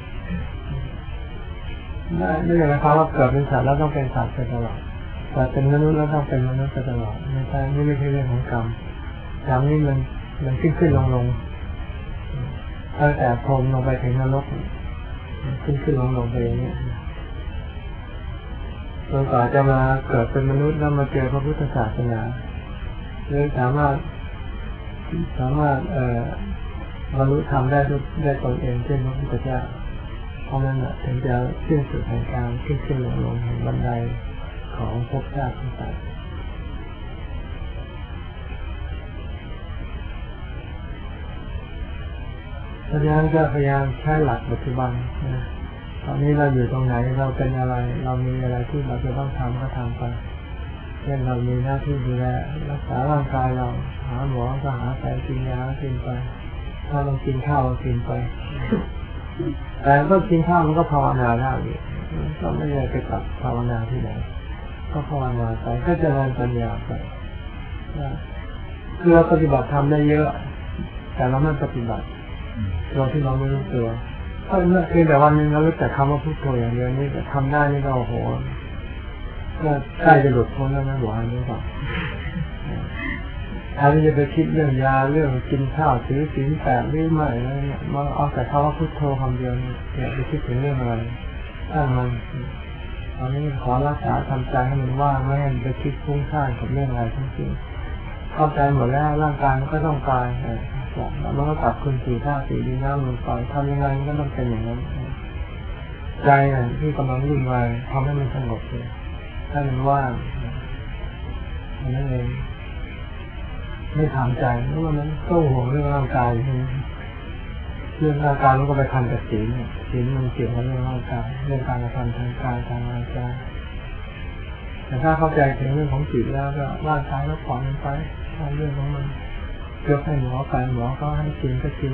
ไม่ใช่หมายความว่าเกิดเป็นสัตว์แล้วต้องเป็นสัตว์ไปตลอดแต่เป็นมนุษย์แล้วต้องเป็นมนุษย์ไปตลอดไม่ใช่เรื่องของกรรมนี่มันขึ้นลงตั้งแต่พรหมลงไปถึงนรกขึ้นลงไปอย่างนี้จนกว่าจะมาเกิดเป็นมนุษย์แล้วมาเจอพระพุทธศาสนาเลยสามารถบรรลุธรรมได้ตนเองเช่นพระพุทธเจ้าเพราะนั้นถึงจะสิ้นสุดแห่งการขึ้นลงแห่งบันไดของภพชาติต่างๆเพราะฉะนั้นก็พยายามใช้หลักปัจจุบันนะตอนนี้เราอยู่ตรงไหนเราเป็นอะไรเรามีอะไรที่เราจะต้องทำก็ทำไปเช่นเรามีหน้าที่ดูแลรักษาร่างกายเราหาหมอก็หาไปกินยากินไปถ้าเรากินข้าวกินไปแต่ก็กินข้าวมันก็ภาวนาได้ก็ไม่ได้ไปตัดภาวนาที่ไหนก็ภาวนาไปก็เจริญปัญญาไปคือเราปฏิบัติทำได้เยอะแต่เราไม่ปฏิบัติตัวที่เราไม่รู้ตัวก็เพียงแต่วันนึงเรารู้จักคำว่าพุทโธอย่างเดียวนี่ทำได้นี่ก็โอ้โหก็ใกล้จะหลุดพ้นแล้วนะหลวงนี่ก่อนถ้าจะไปคิดเรื่องยาเรื่องกินข้าวถือศีลแปดหรือไม่อะไรเนี่ยมาเอาแต่คำว่าพุทโธคำเดียวนี่อย่าไปคิดถึงเรื่องอะไรถ้ามันตอนนี้ขอรักษาทำใจให้มันว่างไม่ให้ไปคิดฟุ้งซ่านกับเรื่องอะไรทั้งสิ้นเข้าใจหมดแล้วร่างกายมันก็ต้องตายแล้วมันก็กลับคืนสู่ธาตุสี่ดินน้ำลมไฟทำยังไงมันก็ต้องเป็นอย่างนั้นใจที่กำลังวุ่นวายทำให้มันสงบเลยถ้ามันว่างนั่นเองไม่ถามใจเพราะว่ามันต้องห่วงเรื่องร่างกายเรื่องร่างกายมันก็ไปทันกับศีลมันเกี่ยวกับเรื่องร่างกายเรื่องการกระทำทางกายทางวาจาแต่ถ้าเข้าใจถึงเรื่องของจิตแล้วก็ร่างกายก็ปล่อยมันไปเรื่องของมันยกให้หมอไปหมอก็ให้กินก็กิน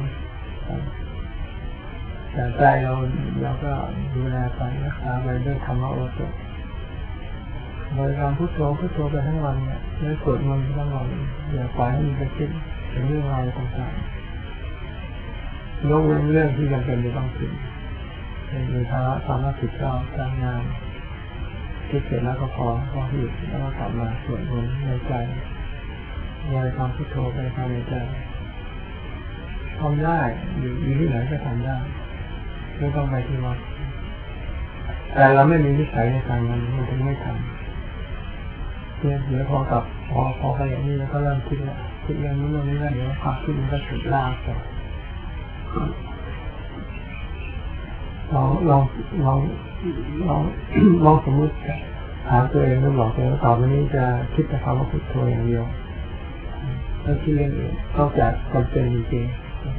แต่ใจเราก็ดูแลไปรักษาไปด้วยธรรมะโอสถบริกรรมพุทโธไปทั้งวันเนี่ยแล้วสวดมนต์ทั้งวันอย่าปล่อยให้มันไปคิดถึงเรื่องอะไรต่างๆยกเว้นเรื่องที่จำเป็นจะต้องคิดเป็นภาระความรับผิดชอบการงานคิดเสร็จแล้วก็พอหยุดแล้วก็กลับมาสวดมนต์ในใจบริกรรมพุทโธไปภายในใจทำได้อยู่ที่ไหนก็ทำได้ไม่ต้องไปที่วัดแต่เราไม่มีนิสัยในทางนั้นมันถึงไม่ทำเดี๋ยวพอกลับพอไปอย่างนี้แล้วก็เริ่มคิดแล้วคิดเรื่องนู้นเรื่องนี้แล้วเดี๋ยวความคิดมันก็ถูกลากไปลองสมมติถามตัวเองแล้วบอกตัวเองว่าต่อไปนี้จะคิดแต่คำว่าพุทโธอย่างเดียวแล้วคิดเรื่องอื่นนอกจากจำเป็นจริง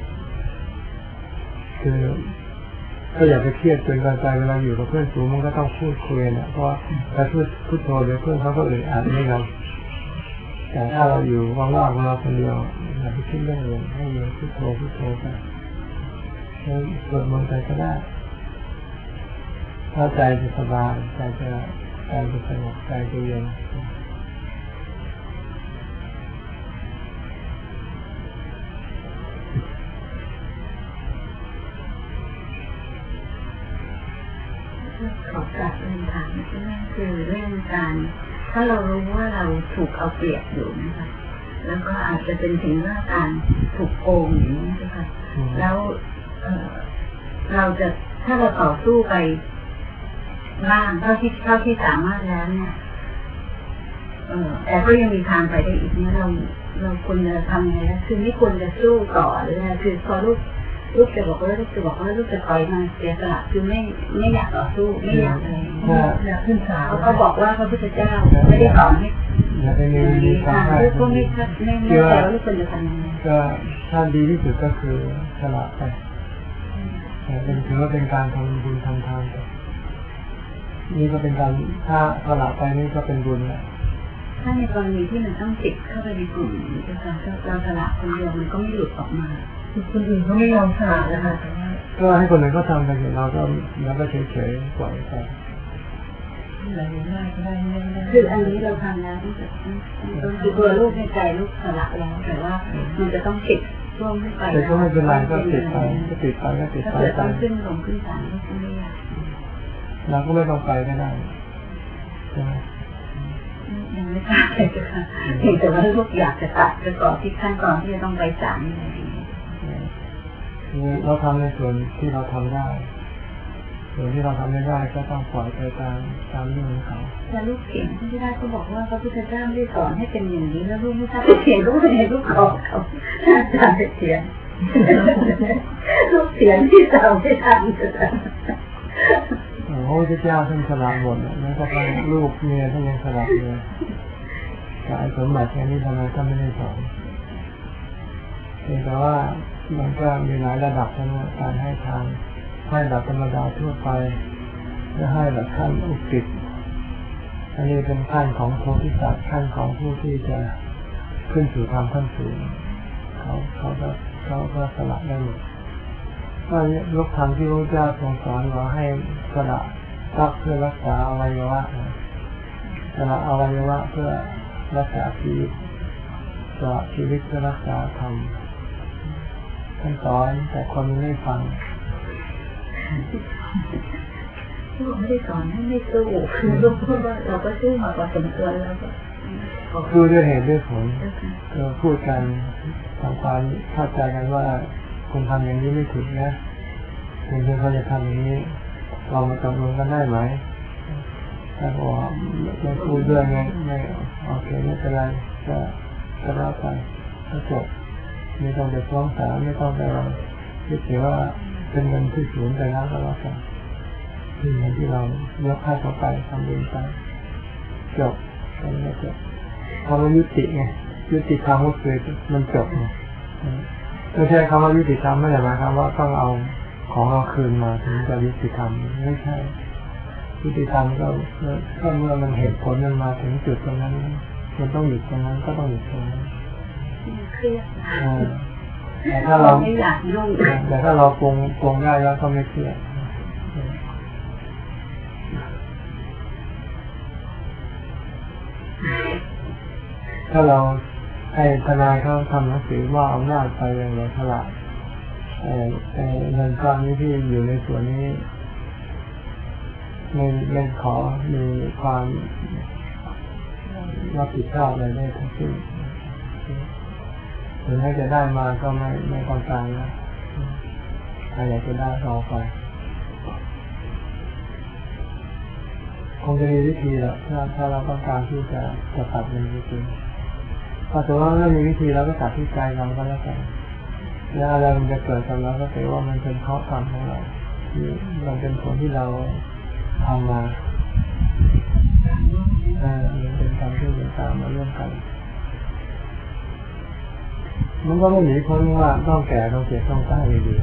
ๆคือก็อย่าไปเครียดจนเกินไปเวลาอยู่กับเพื่อนฝูงมันก็ต้องพูดคุยนะเพราะถ้าพูดพุทโธเดี๋ยวเพื่อนเขาก็อึดอัดไม่ยอมแต่ถ้าเราอยู่ว่างๆเราคนเดียวอย่าไปคิดเรื่องอื่นให้อยู่พุทโธไปแล้วสวดมนต์ไปก็ได้ถ้าใจจะสบายใจจะสงบใจจะเย็นขอกลับเรียนถามนั่นคือเรื่องการถ้าเรารู้ว่าเราถูกเอาเปรียบอยู่นะคะแล้วก็อาจจะเป็นถึงว่าการถูกโกงอย่างนี้นะคะแล้วเราจะถ้าเราต่อสู้ไปบ้างเท่าที่สามารถแล้วเนี่ยแต่ก็ยังมีทางไปได้อีกเนี่ยเราควรจะทำไงนะคือไม่ควรจะสู้ต่อหรืออะไรคือพอลูกจะบอกว่าลูกจะปล่อยมาเสียสละคือไม่อยากต่อสู้ไม่อยากอะไรอยากขึ้นศาลเขาบอกว่าพระพุทธเจ้าไม่ได้สอนให้มีทางลูกก็ไม่แต่ว่าลูกควรจะทำยังไงก็ถ้าดีที่สุดก็คือสละไปเป็นถือว่าเป็นการทำบุญทำทานไปนี่ก็เป็นการถ้าสละไปนี่ก็เป็นบุญแหละถ้าในกรณีที่มันต้องติดเข้าไปในกลุ่มเราสละคนเดียวมันก็ไม่หลุดออกมาคนอื่นเขาไม่ยอมสละนะคะก็ให้คนอื่นเขาทำไปเถอะเราก็เฉยๆปล่อยไปอะไรได้ก็ได้ไม่ได้คืออันนี้เราทำแล้วตั้งแต่คือตัวลูกในใจลูกสละแล้วแต่ว่ามันจะต้องติดร่วมขึ้นไปแต่ก็ไม่เป็นไรก็ติดไปถ้าเกิดต้องขึ้นลงขึ้นศาลก็ไม่ได้เราก็ไม่ต้องไปก็ได้ใช่ไหมยังไม่ทราบเลยค่ะเห็นแต่ว่าลูกอยากจะตัดไปก่อนที่ขั้นตอนที่จะต้องไปศาลเราทำในส่วนที่เราทำได้ส่วนที่เราทำไม่ได้ก็ต้องปล่อยไปตามเรื่องของเขาแต่ลูกเขียนที่ได้ก็บอกว่าพระพุทธเจ้าไม่ได้สอนให้เป็นอย่างนี้แล้วลูกไม่ทราบเขียนลูกเห็นลูกขอเขาอาจารย์เขียนลูกเขียนที่เราไม่ทำจะพระพุทธเจ้าท่านสละหมดแล้วก็ไปลูกเมียท่านยังสละเลยการสมบัติแค่นี้ทำไมท่านไม่ได้สอนแต่ว่ามันก็มีหลายระดับทั้งการให้ทานให้แบบธรรมดาทั่วไปและให้แบบขั้นอุกฤษอันนี้เป็นขั้นของโพธิสัตว์ขั้นของผู้ที่จะขึ้นสู่ธรรมขั้นสูงเขาก็สละได้หมดก็ยกธรรมที่พระเจ้าทรงสอนว่าให้สละรักเพื่อรักษาอวัยวะสละอวัยวะเพื่อรักษาชีวิตสละชีวิตเพื่อรักษาธรรมท่านสอนแต่คนไม่ฟังไม่ได้สอนให้ไม่สู้คือลูกพูดว่าเราก็สู้มาพอสมควรแล้วก็พูดด้วยเหตุด้วยผลก็พูดกันทำความเข้าใจกันว่าคุณทำอย่างนี้ไม่ถูกนะคุณเพื่อนเขาจะทำอย่างนี้เรามาตกลงกันได้ไหมถ้าบอกไม่พูดด้วยไม่โอเคไม่เป็นไรก็แล้วไปก็จบไม่ต้องไปฟ้องศาลไม่ต้องไปอะไรคิดถือว่าเป็นเงินที่สูญไปแล้วก็แล้วกันที่เงินที่เรายกให้เขาไปทำบุญไปจบแล้วจบคำว่ายุติไงยุติธรรมก็คือมันจบไงไม่ใช่คำว่ายุติธรรมไม่ได้หมายความว่าต้องเอาของเราคืนมาถึงจะยุติธรรมไม่ใช่ยุติธรรมก็เมื่อมันเหตุผลมันมาถึงจุดตรงนั้นมันต้องหยุดตรงนั้นก็ต้องหยุดตรงนั้นเครียดแต่ถ้าเราไม่อยากยุ่งแต่ถ้าเราปรุงได้แล้วก็ไม่เครียดถ้าเราให้ทนายเขาทำหนังสือว่าอำนาจไปอย่างไรสละเงินก้อนนี้ที่อยู่ในส่วนนี้ไม่ขอมีความรับผิดชอบอะไรได้ทั้งสิ้นถึงให้จะได้มาก็ไม่ต้องการนะถ้าอยากจะได้รอไปคงจะมีวิธีแหละถ้าเราต้องการที่จะตัดเงินจริงพอถือว่าไม่มีวิธีเราก็ตัดที่ใจเราก็แล้วกันแล้วอะไรมันจะเกิดกับเราก็ถือว่ามันเป็นเพราะกรรมของเราที่มันเป็นผลที่เราทำมามันเป็นกรรมที่เราตามมาร่วมกันมันก็ไม่หนีพ้นว่าต้องแก่ต้องเจ็บต้องตายอยู่ดี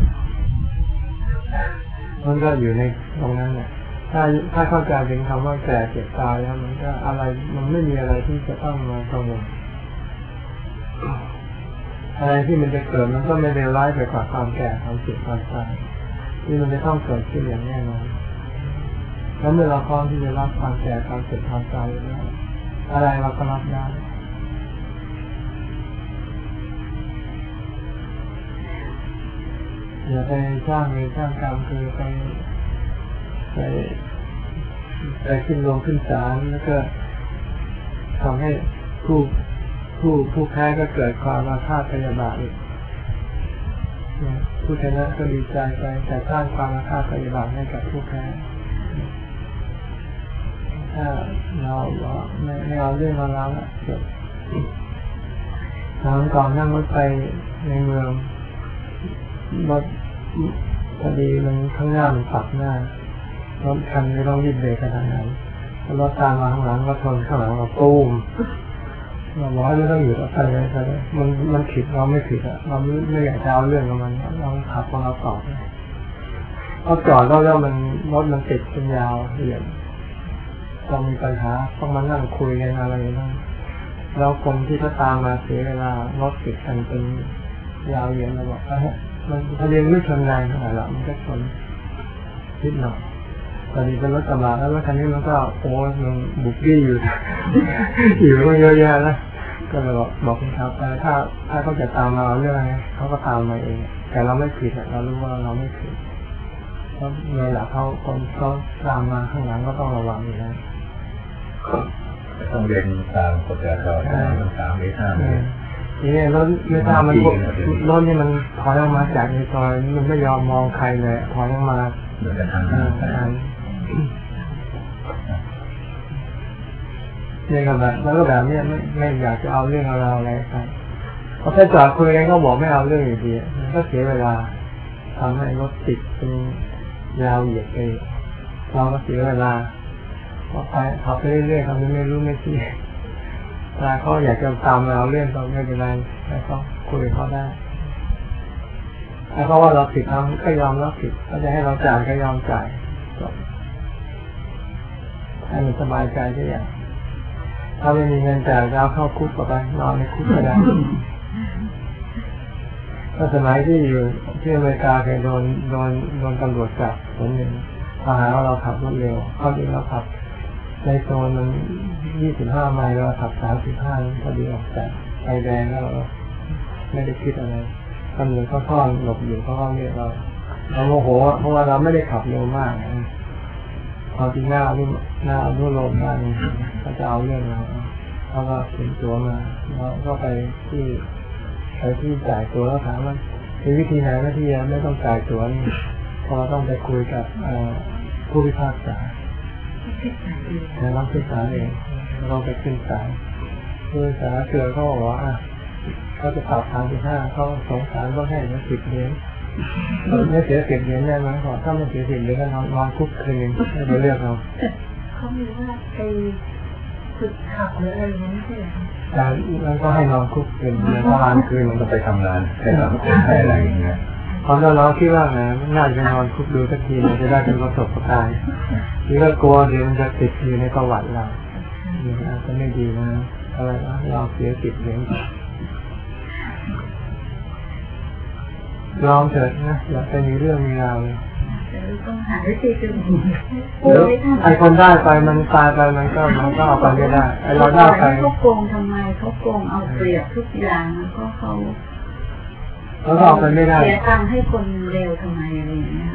มันก็อยู่ในตรงนั้นแหละถ้าเข้าใจถึงคำว่าแก่เจ็บตายแล้วมันก็อะไรมันไม่มีอะไรที่จะต้องมากังวลอะไรที่มันจะเกิดมันก็ไม่เลวร้ายไปกว่าความแก่ความเจ็บความตายที่มันจะต้องเกิดขึ้นอย่างแน่นอนแล้วเมื่อเราพร้อมที่จะรับความแก่ความเจ็บความตายแล้วอะไรเราก็รับได้อย่าไปสร้างเวรสร้างกรรมคือไปขึ้นลงขึ้นศาลแล้วก็ทำให้ผู้แพ้ก็เกิดความอาฆาตพยาบาทอีกผู้ชนะก็ดีใจไปแต่สร้างความอาฆาตพยาบาทให้กับผู้แพ้ถ้าเราไม่เอาเรื่องมาแล้วจบก่อนนั่งรถไปในเมืองรถพอดีมันข้างหน้ามันปักหน้ารถคันไม่ต้องรีบเบรกขนาดนั้นรถตามมาข้างหลังก็ชนข้างหลังเราตุ้มเราบอกให้ไม่ต้องอยู่ต่อไปเลยมันผิดเราไม่ผิดอะเราไม่อยากจะเอาเรื่องกับมันเราขับของเราต่อเอาจอดแล้วมันรถมันติดเป็นยาวเหยียดต้องมีปัญหาต้องมานั่งคุยกันอะไรบ้างแล้วคนที่เขาตามมาเสียเวลารถติดกันเป็นยาวเหยียดเราบอกมันทะเลไม่ชนแรงเท่าไหร่หรอกมันก็ชนนิดหน่อยตอนนี้เป็นรถกระบะแล้วรถคันนี้มันก็โอ้มันบุกบี้อยู่มันเยอะแยะแล้วก็เลยบอกคุณครับถ้าเขาจะตามมาเรื่องอะไรเขาก็ตามมาเองแต่เราไม่ผิดเรารู้ว่าเราไม่ผิดเพราะในหลักคนเขาตามมาข้างหลังก็ต้องระวังอยู่แล้วต้องเรียนตามกฎจราจรต้องตามเวทนานี่รถไม่ทราบมันรถนี่มันถอยออกมาจากในซอยมันไม่ยอมมองใครเลยถอยออกมาเดินทางเนี่ยก็แบบแล้วก็แบบนี้ไม่อยากจะเอาเรื่องเอาอะไรกันพอแค่จอดคุยกันก็บอกไม่เอาเรื่องอยู่ดีมันก็เสียเวลาทำให้รถติดเป็นยาวเหยียดไปเราก็เสียเวลาพอไปขับไปเรื่อยๆทำไม่รู้ไม่ชี้ถ้าเขาอยากจะตามเราเรื่องเราไม่เป็นไรแล้วก็คุยเขาได้ถ้าเขาว่าเราผิดเราก็ยอมรับผิดเขาจะให้เราจ่ายก็ยอมจ่ายจบให้มันสบายใจได้อย่างถ้าไม่มีเงินจ่ายเราเข้าคุกก็ไปนอนในคุกก็ได้ก็สมัยที่อยู่ที่อเมริกาเคยโดนตำรวจจับคนหนึ่งมาหาว่าเราขับรถเร็วเขาจริงเราขับในโซนมัน25 ไมล์เราขับ35พอดีออกจากไฟแดงแล้วไม่ได้คิดอะไรตำรวจเขาซ่อนหลบอยู่เขาเรียกเราโมโหเพราะว่าเราไม่ได้ขับเร็วมากพอที่หน้ารุ่นโลมมากเขาจะเอาเรื่องเราเขาก็เขียนตัวมาแล้วก็ไปที่จ่ายตัวแล้วถามว่ามีวิธีไหนที่ไม่ต้องจ่ายตัวนี่พอต้องไปคุยกับผู้พิพากษาแต่ต้องศึกษาเองเราไปขึ้นศาลผู้ศึกษาเกิดเขาบอกว่าเขาจะปรับ35เขาสงสารก็ให้มา10 เหรียญไม่เสีย10 เหรียญได้ไหมขอถ้าไม่เสีย10 เหรียญก็นอนคุกคืนนึงไม่เลือกเราเขามีว่าไปฝึกขับหรืออะไรนั้นใช่ไหมแล้วก็ให้นอนคุกคืนแล้วก็คืนมันก็ไปทำงานให้ทำคนให้อะไรอย่างเงี้ยพอเราคิดว่านะน่าจะนอนคุกดูสักทีมันจะได้เป็นประสบการณ์นี่ก็กลัวเดี๋ยวมันจะติดอยู่ในประวัติเราอาจจะไม่ดีนะอะไรนะเราเสีย10 เหรียญลองเถิดนะอย่าไปมีเรื่องมีราวเลยต้องหาวิธีจนไอ้คนได้ไปมันตายไปมันก็เอาไปไม่ได้ไอ้เราได้ไปเขาโกงทำไมเขาโกงเอาเปรียบทุกอย่างแล้วก็เขาเอาไปไม่ได้เสียตังค์ให้คนเร็วทำไมอะไรอย่างเงี้ย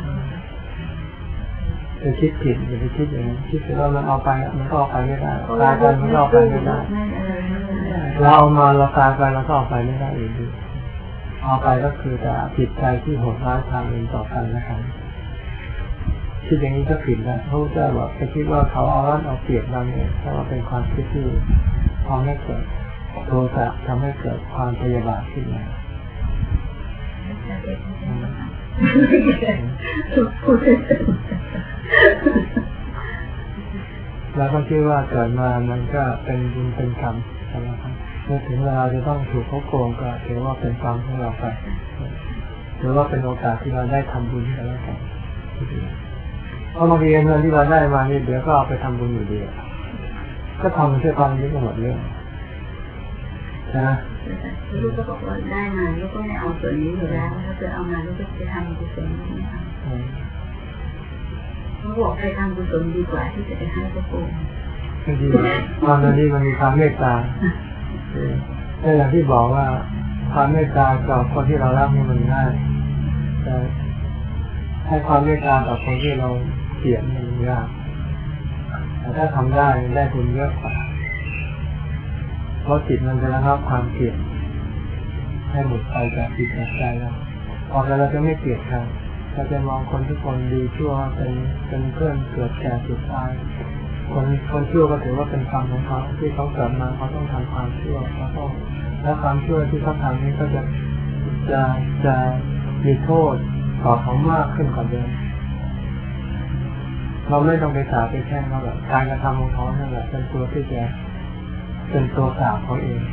จะคิดผิดอย่าไปคิดอย่างนั้นคิดว่ามันเอาไปมันก็เอาไปไม่ได้ตายไปมันก็เอาไปไม่ได้เราเอามาเราตายไปเราก็เอาไปไม่ได้อีกเอาไปก็คือจะผิดใจที่โหดร้ายทางอื่นต่อกันนะครับคิดอย่างนี้ก็ผิดแล้วเขาจะบอกไปคิดว่าเขาเอารัดเอาเปรียบเราเนี่ยถ้าว่าเป็นความคิดที่ทำให้เกิดโทสะทำให้เกิดความพยาบาทขึ้นมาแล้วก็คิดว่าเกิดมามันก็เป็นบุญเป็นกรรมใช่ไหมครับเมื่อถึงเวลาจะต้องถูกเขาโกงก็ถือว่าเป็นกรรมของเราไปหรือว่าเป็นโอกาสที่เราได้ทำบุญกันแล้วกันเพราะบางทีเงินที่เราได้มานี่เดี๋ยวก็เอาไปทำบุญอยู่ดีก็ทำเพื่อความนี้ก็หมดเรื่องนะลูกก็บอกว่าได้มาลูกก็ไม่เอาส่วนนี้อยู่แล้วถ้าจะเอามาลูกก็จะทำกุศลนี่ค่ะเขาบอกไปทำกุศลดีกว่าที่จะไปให้พระโกงดีความดีมันมีความเมตตาแต่อย่างที่บอกว่าความเมตตากับคนที่เรารักนี่มันง่ายแต่ให้ความเมตตากับคนที่เราเกลียดนี่มันยากแต่ถ้าทำได้บุญเยอะกว่าเพราะจิตมันจะระงับความเกลียดให้หมดไปจากจิตจากใจแล้วออกแล้วเราจะไม่เกลียดใครเราจะมองคนทุกคนดีชั่วเป็นเพื่อนเกิดแก่เจ็บตายคนชั่วก็ถือว่าเป็นกรรมของเขาที่เขาเกิดมาเขาต้องทำความชั่วแล้วความชั่วที่เขาทำนี้ก็จะมีโทษต่อเขามากขึ้นกว่าเดิมเราไม่ต้องไปสาไปแช่งเขาแบบการกระทำของเขานั่นแหละเป็นตัวที่จะเป็นตัวสาบเขาเอง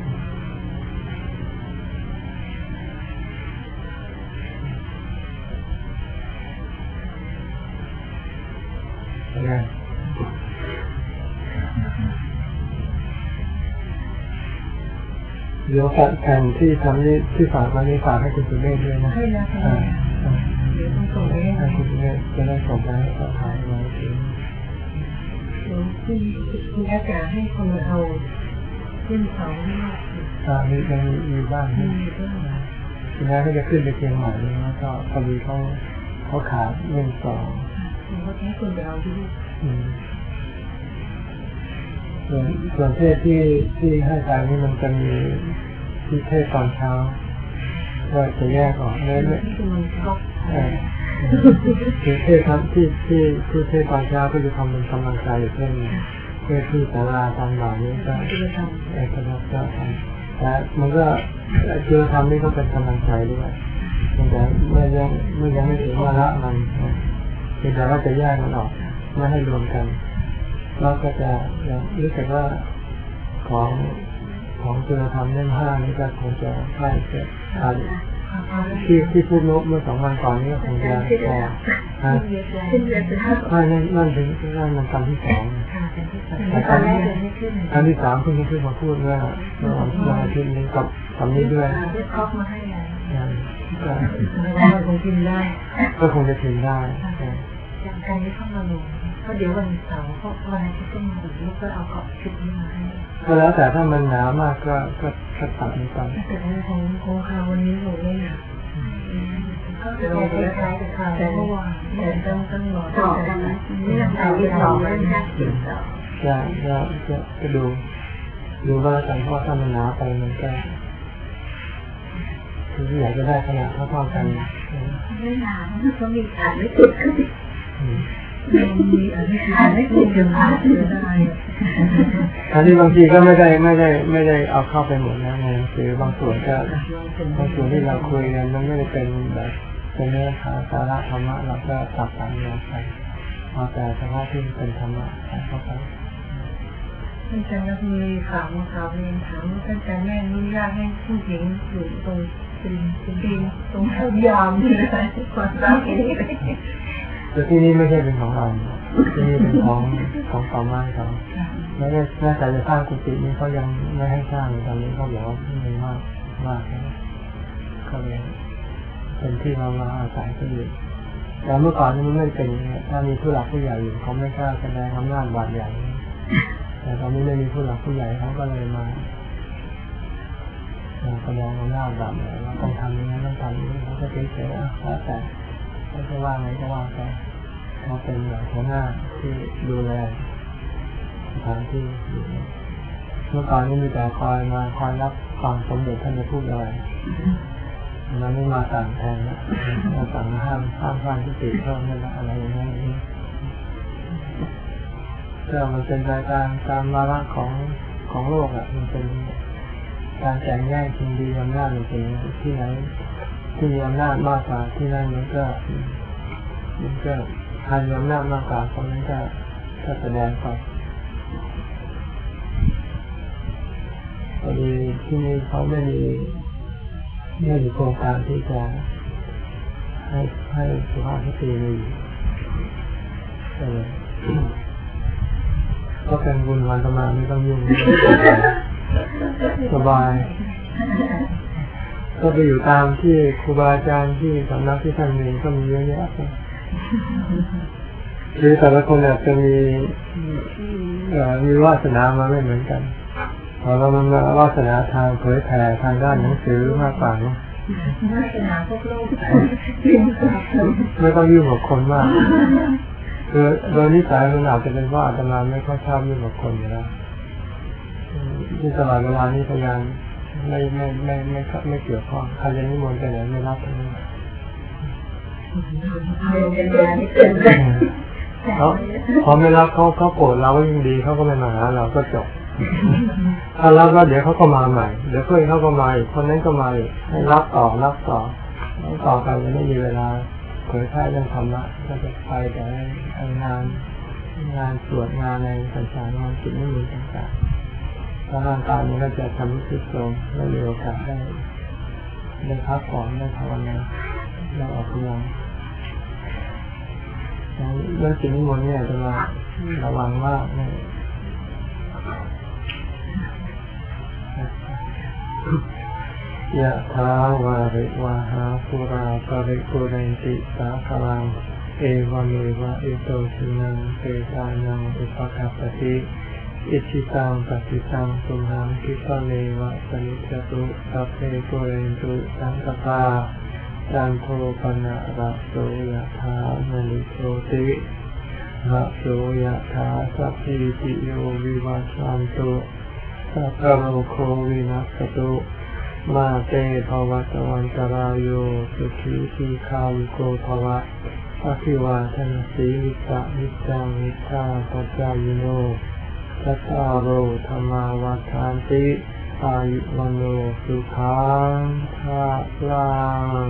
เดี๋ยวแผ่นที่ทำนี้ที่ฝากมานี้ฝากให้คุณสุเมธด้วยนะให้นะเดี๋ยวต้องส่งให้คุณสุเมธจะได้ส่งไปให้เขาถ่ายมาทีคุณอาจารย์ให้คนมาเอาขึ้นเขามีบ้างทีนี้ก็จะขึ้นไปเชียงใหม่แล้วก็พอดีเขาขาดเงินสองเขาใช้คนไปเอาที่ส่วนเทศที่ให้การนี้มันจะมีที่เทศตอนเช้าก็จะแยกออกเลยคือเทศทั้งที่เทศตอนเช้าก็จะทำเป็นกำลังใจอยู่เช่นเทศที่ศาลาตอนบ่ายนี้ก็ก็ทำแต่มันก็เจอทำนี่ก็เป็นกำลังใจด้วยแต่เมื่อยังไม่ถึงวาระมันแต่ว่าจะแยกมันออกไม่ให้รวมกันเราก็จะรู้สึกว่าของเจอทำเล่ม5นี่ก็คงจะใกล้เสร็จที่พูดเมื่อ2 วันก่อนนี้ก็คงจะพอนั่นถึงนั่นมันตอนที่2แต่ตอนที่3เพิ่งมาพูดว่าวันอาทิตย์นี้กับคำนี้ด้วยก็คงกินได้ก็คงจะกินได้การนี้เข้ามาลงเพราะเดี๋ยววันเสาร์ก็วันอาทิตย์ก็มาอีกแล้วก็เอาเกาะชุดนี้มาให้ก็แล้วแต่ถ้ามันหนามากก็ตัดมันไปแต่ของข่าววันนี้หนูไม่หนาก็จะคล้ายๆกับข่าวเมื่อวานแต่ต้องรอต่อกันนะนี่ข่าวที่2แล้วนะจะดูว่ากันเพราะถ้ามันหนาไปมันก็คืออยากจะได้ขนาดเท่ากันไม่หนาเขามีขาดไม่ติดก็ติดมีอันไม่ติดจะพลาดได้อันนี้บางทีก็ไม่ได้เอาเข้าไปหมดนะในหนังสือบางส่วนที่เราคุยกันมันไม่ได้เป็นแบบเป็นเนื้อหาสาระธรรมะเราก็ตัดตามลงไปเอาแต่เฉพาะที่เป็นธรรมะใส่เข้าไปท่านอาจารย์มีข่าวเรียนถามว่าท่านอาจารย์แม่อนุญาตให้ผู้หญิงอยู่ตรงตรงทุกยามนี่เลยความรักนี้แต่ที่นี่ไม่ใช่เป็นของเราที่นี่เป็นของป่าไม้เขาแล้วแม้แต่จะสร้างกุฏินี้เขายังไม่ให้สร้างตอนนี้เขาบอกว่าไม่มากก็เลยเป็นที่เรามาอาศัยก็อยู่แต่เมื่อก่อนนี่มันไม่เป็นอย่างนี้ถ้ามีผู้หลักผู้ใหญ่อยู่เขาไม่กล้าแสดงอำนาจบาดใหญ่แต่ตอนนี้ไม่มีผู้หลักผู้ใหญ่เขาก็เลยมาแสดงอำนาจบาดใหญ่ว่าต้องทำนี้ต้องทำนี้เขาก็เฉยๆแล้วแต่เขาจะว่าไงก็ว่าไปเขาเป็นแบบหัวหน้าที่ดูแลสถานที่เมื่อก่อนนี้มีแต่คอยรับฟังสมเด็จท่านจะพูดอะไรมันไม่มาสั่งแทนนะมาสั่งห้ามสร้างที่ติเพิ่มนั่นอะไรอย่างนี้ก็มันเป็นรายการการมาระของโลกอ่ะมันเป็นการแข่งแย่งชิงดีอำนาจจริงๆที่ไหนที่มีอำนาจมากกว่าที่นั่นมันก็ใครมีอำนาจมากกว่าคนนั้นก็แสดงไปพอดีที่นี่เขาไม่มีโครงการที่จะให้สุภาพสตรีมีก็เป็นบุญวันประมาณไม่ต้องยุ่งสบายก็ไปอยู่ตามที่ครูบาอาจารย์ที่สำนักที่ท่านมีก็มีเยอะแยะคือแต่ละคนอาจจะมีวาสนามาไม่เหมือนกันพอเรามันวาสนาทางเผยแผ่ทางด้านหนังสือมากกว่าเนาะวาสนาพวกโลกไม่ต้องยุ่งกับคนมากคือโดยนิสัยมันอาจจะเป็นว่าอาตมาไม่ค่อยชอบยุ่งกับคนอยู่แล้วที่ตลอดเวลานี้พยายามไม่เกี่ยวข้องใครจะนิมนต์ไปไหนไม่รับทั้งนั้นพอไม่รับเขาโกรธเราก็ยิ่งดีเขาก็ไม่มาหาเราก็จบถ้ารับก็เดี๋ยวเขาก็มาใหม่เดี๋ยวเพื่อนเขาก็มาอีกคนนั้นก็มาอีกให้รับต่อไปจะไม่มีเวลาเผยแพร่เรื่องธรรมะก็จะไปแต่งานสวดงานในต่างๆงานกิจไม่มีต่างๆแล้วร่างกายมันก็จะทำให้สุดโทรมไม่มีโอกาสได้พักผ่อนได้ภาวนาได้ออกกำลังเรื่องกิจนิมนต์เนี่ยจะมาระวังมากนะยะถาวาริวาหาปุราปะริปุเรนติสาคลังเอวเมวะอิโตทินังเตตานังอุปกัปปติอิจิตังปฏิตังตุมหังคิปะเมวะสมิจจตุสัพเพปุเรนตุสังกปาจันโทปนะระโสยะถามณิโชติระโสยะถาสัพพิติโยวิวัชชันตุสัพพะโรโควินัสสตุมาเตภวัตวันตรายโยสุขีทีคาวิโกภวะอภิวาทนาสีวิสะนิจังนิธาปัจจายโนทัตตาโรธรรมาวัฏฐานติอายุวันโนสุขังภะลัง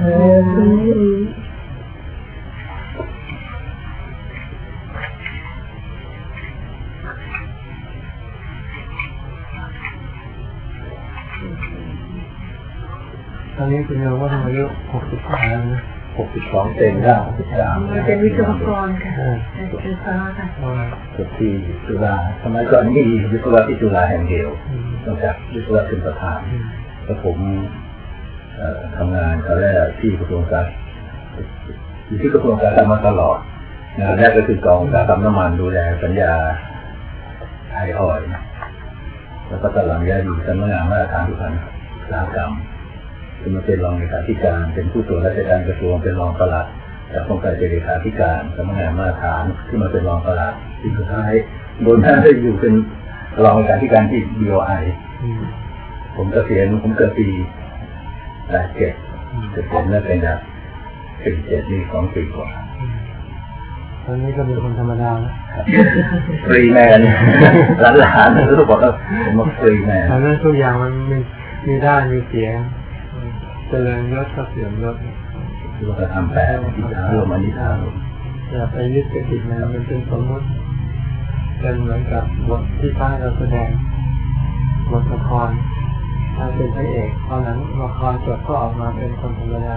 ตอนนี้คุณโยมว่าทำอายุ63นะ 62เต็มแล้ว63 เป็นวิศวกรค่ะเป็นฟ้าค่ะจบที่จุฬาสมัยก่อนนี่วิศวะที่จุฬาแห่งเดียวนอกจากวิศวะเป็นประธานแล้วผมทำงานตอนแรกที่กระทรวงการอยู่ที่กระทรวงการมาตลอดงานแรกก็คือกองการทำน้ำมันดูแลสัญญาไทยออยล์แล้วก็ตอนหลังย้ายอยู่สำนักงานมาตรฐานทุกการอุตสาหกรรมคือมาเป็นรองเลขาธิการเป็นผู้ตรวจราชการกระทรวงเป็นรองปลัดจากกองการเป็นเลขาธิการสำนักงานมาตรฐานที่มาเป็นรองปลัดที่สุดท้ายโดนท่านได้อยู่เป็นรองเลขาธิการที่ BOI ผมเกษียณผมเกิดปี87เกษียณแล้วเป็นจาก47นี่2 ปีกว่าตอนนี้ก็เป็นคนธรรมดาแล้วฟรีแมนหลานๆรู้บอกว่าผมว่าฟรีแมนตอนนั้นทุกอย่างมันมีได้มีเสียเจริญยศก็เสื่อมยศเราจะทำแปลที่จะรวมอันนี้ทางอย่าไปยึดติดมันเป็นสมมติเป็นเหมือนกับบทที่พระเราแสดงบทละครถ้าเป็นพระเอกตอนนั้นละครจบก็ออกมาเป็นคนธรรมดา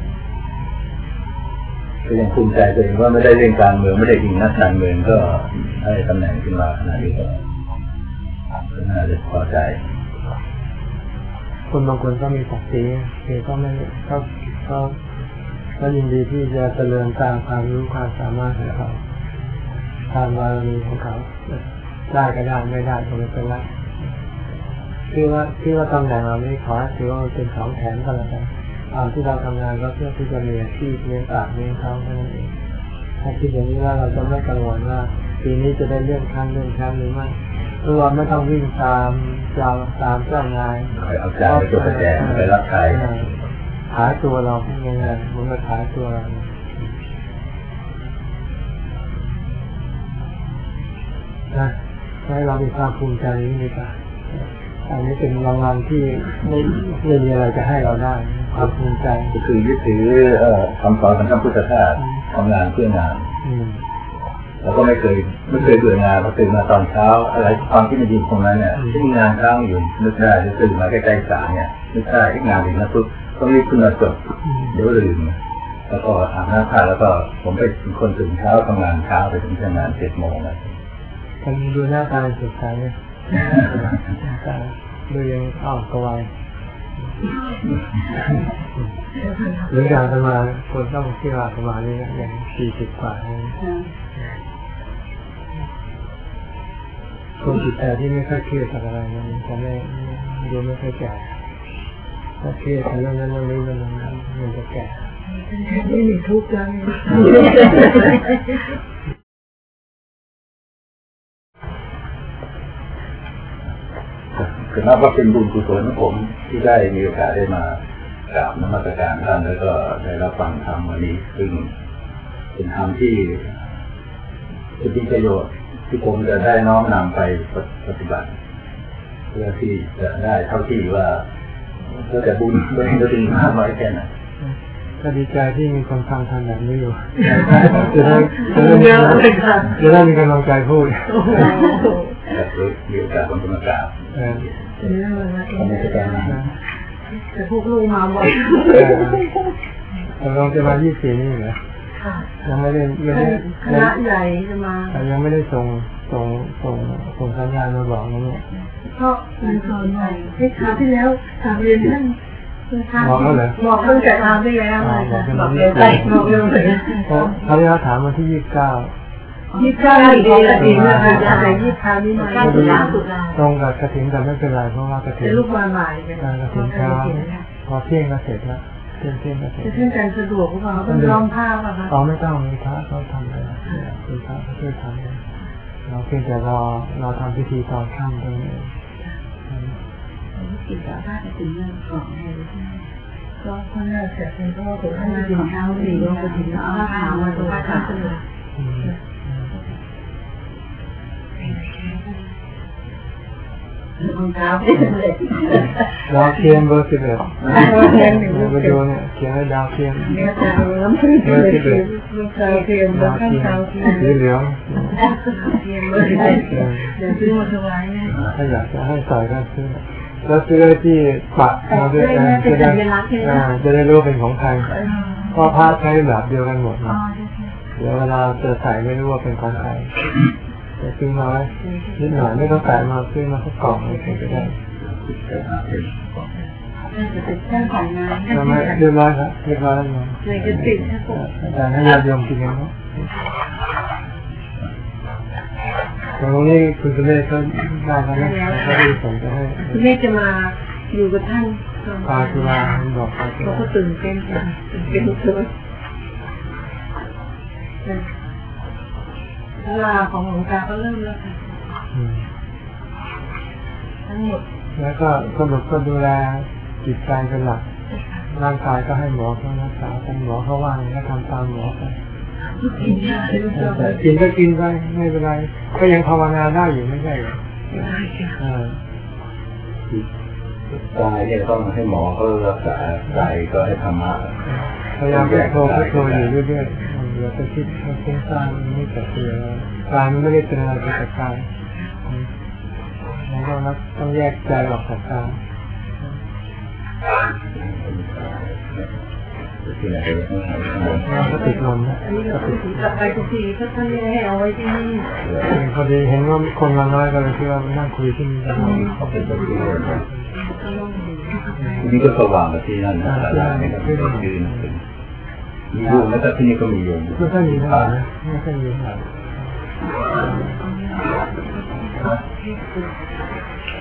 ก็ยังภูมิใจตัวเองว่าไม่ได้เล่นการเมืองไม่ได้ยิงนักการเมืองก็ได้ตำแหน่งขึ้นมาขนาดนี้ก็น่าจะพอใจคนบางคนก็มีศักดิ์ศรีคือก็ไม่ก็ยินดีที่จะเจริญตามความรู้ความสามารถของเขาตามบารมีของเขาได้ก็ได้ไม่ได้ก็ไม่เป็นไรที่ว่าตำแหน่งเรานี้ขอถือว่าเป็นของแถมกันแล้วกันที่เราทำงานก็เพื่อที่จะมีอาชีพเลี้ยงปากเลี้ยงท้องเท่านั้นเองถ้าคิดอย่างนี้ว่าเราจะไม่กังวลว่าปีนี้จะได้เลื่อนขั้นหรือไม่เราไม่ต้องวิ่งตามเจ้างานเอาใจไปตัวแทนไปรับใช้ขายตัวเรายังไงมันก็ขายตัวเราให้เรามีความภูมิใจนี่ดีกว่าอันนี้เป็นรางวัลที่ไม่มีอะไรจะให้เราได้ความภูมิใจก็คือยึดถือคำสอนของท่านพุทธทาสทำงานเพื่องานแล้วก็ไม่เคยเบื่องานพอตื่นมาตอนเช้าอะไรความที่มันดีตรงนั้นเนี่ยที่มีงานค้างอยู่นึกได้จะตื่นมาใกล้ๆศาลเนี่ยนึกได้งานอีกนะปุ๊บต้องรีบขึ้นมาจดเดี๋ยวลืมแล้วก็อาบน้ำผ้าแล้วก็ผมเป็นคนตื่นเช้าทำงานเช้าไปถึงทำงาน7 โมงนะมันดูหน้าตาสดใสเลยดูยังกวายหรือการทำมาคนต้องที่ว่าทำมานี่อย่าง40 กว่าคนจิตใจที่ไม่ค่อยเครียดกับอะไรมันจะไม่ค่อยแก่ถ้าเครียดเรื่องนั้นเรื่องนี้มันจะแก่ไม่มีทุกข์แล้วคือนับว่าเป็นบุญกุศลของผมที่ได้มีโอกาสได้มากราบนมัสการท่านแล้วก็ได้รับฟังธรรมวันนี้ซึ่งเป็นธรรมที่จะมีประโยชน์ที่ผมจะได้น้อมนำไปปฏิบัติเพื่อที่จะได้เท่าที่ว่าก็จะบุญตัวเองจะดีมากน้อยแค่ไหนก็ดีใจที่มีคนฟังทำแบบนี้อยู่จะได้มีกำลังใจพูดมีโอกาสคนมากราบผมไม่แสดงแต่พวกลูกมาบ่อยเราจะมา24นี่เหรอยังไม่ได้คณะใหญ่จะมายังไม่ได้ส่งสัญญาณมาบอกนะเนี่ยเพราะมันสอนใหม่ให้คราวที่แล้วถามเรียนท่านบอกแล้วเหรอบอกตั้งแต่คราวที่แล้วบอกเร็วไปบอกเร็วเลยคราวที่แล้วถามวันที่29 ดีแล้วดีนะอาจารย์29นี่มาตรงกับกฐินแต่ไม่เป็นไรเพราะว่ากฐินลูกมาใหม่กฐินเช้าพอเที่ยงก็เสร็จแล้วเที่ยงก็เสร็จเช่นกันสะดวกหรือเปล่าต้องร้องผ้าป่ะคะไม่ต้องมีพระเขาทำเลยคือพระเขาช่วยทำเลยเราเพียงแต่เราทำพิธีตอนค่ำตรงนี้กิจการผ้าถึงเรื่องของเลยก็ข้างหน้าเสร็จแล้วก็ถึงข้างหน้าถึงเช้าสี่โมงไปถึงเอาผ้ามาตัวผ้าเสร็จรองเท้าดาวเทียมเบอร์11มาดูเนี่ยเขียนให้ดาวเทียมเบอร์11ดาวเทียมดาวเทียมสีเหลืองเทียมเบอร์11เดี๋ยวซื้อมาถวายนะถ้าอยากจะให้ใส่ก็ซื้อแล้วซื้อที่ปักมาด้วยจะได้รู้เป็นของใครเพราะผ้าใช้แบบเดียวกันหมดนะเดี๋ยวเวลาจะใส่ไม่รู้ว่าเป็นของใครจะซื้อมาไว้นิดหน่อยไม่ต้องใส่มาซื้อมาสักกล่องอะไรก็ได้ทำไมเรียบร้อยครับเรียบร้อยแล้วมั้งแต่ให้ญาติโยมกินกันเนาะตรงนี้คุณสุเมธก็ได้แล้วนะเขาได้ส่งไปให้คุณเมธจะมาอยู่กับท่านปาจุฬาบอกเขาก็ตื่นเต้นเลยเวลาของหลวงตาก็เริ่มแล้วค่ะทั้งหมดแล้วก็สรุปก็ดูแลจิตใจเป็นหลักร่างกายก็ให้หมอเขารักษาเป็นหมอเขาว่างก็ทำตามหมอไปกินก็กินไปไม่เป็นไรก็ยังภาวนาได้อยู่ไม่ใช่เหรอกายเนี่ยต้องให้หมอเขารักษาใจก็ให้ธรรมะพยายามพุทโธอยู่เรื่อยๆอย่าไปคิดให้ฟุ้งซ่านไม่เกิดเสียกายมันไม่ได้เป็นอะไรไปกับกายแล้วก็ต้องแยกใจออกจากกายก็ติดลมนะกลับไปทุกทีก็ท่านไม่ให้เอาไว้ที่นี่พอดีเห็นว่าคนมาน้อยก็เลยคิดว่านั่งคุยที่นี่นี่ก็สว่างที่นั่นนะศาลาเนี่ยก็ยืนมีรูปแล้วก็ที่นี่ก็มีโยมไม่ใช่มีอะไรนะไม่ใช่มีอะไร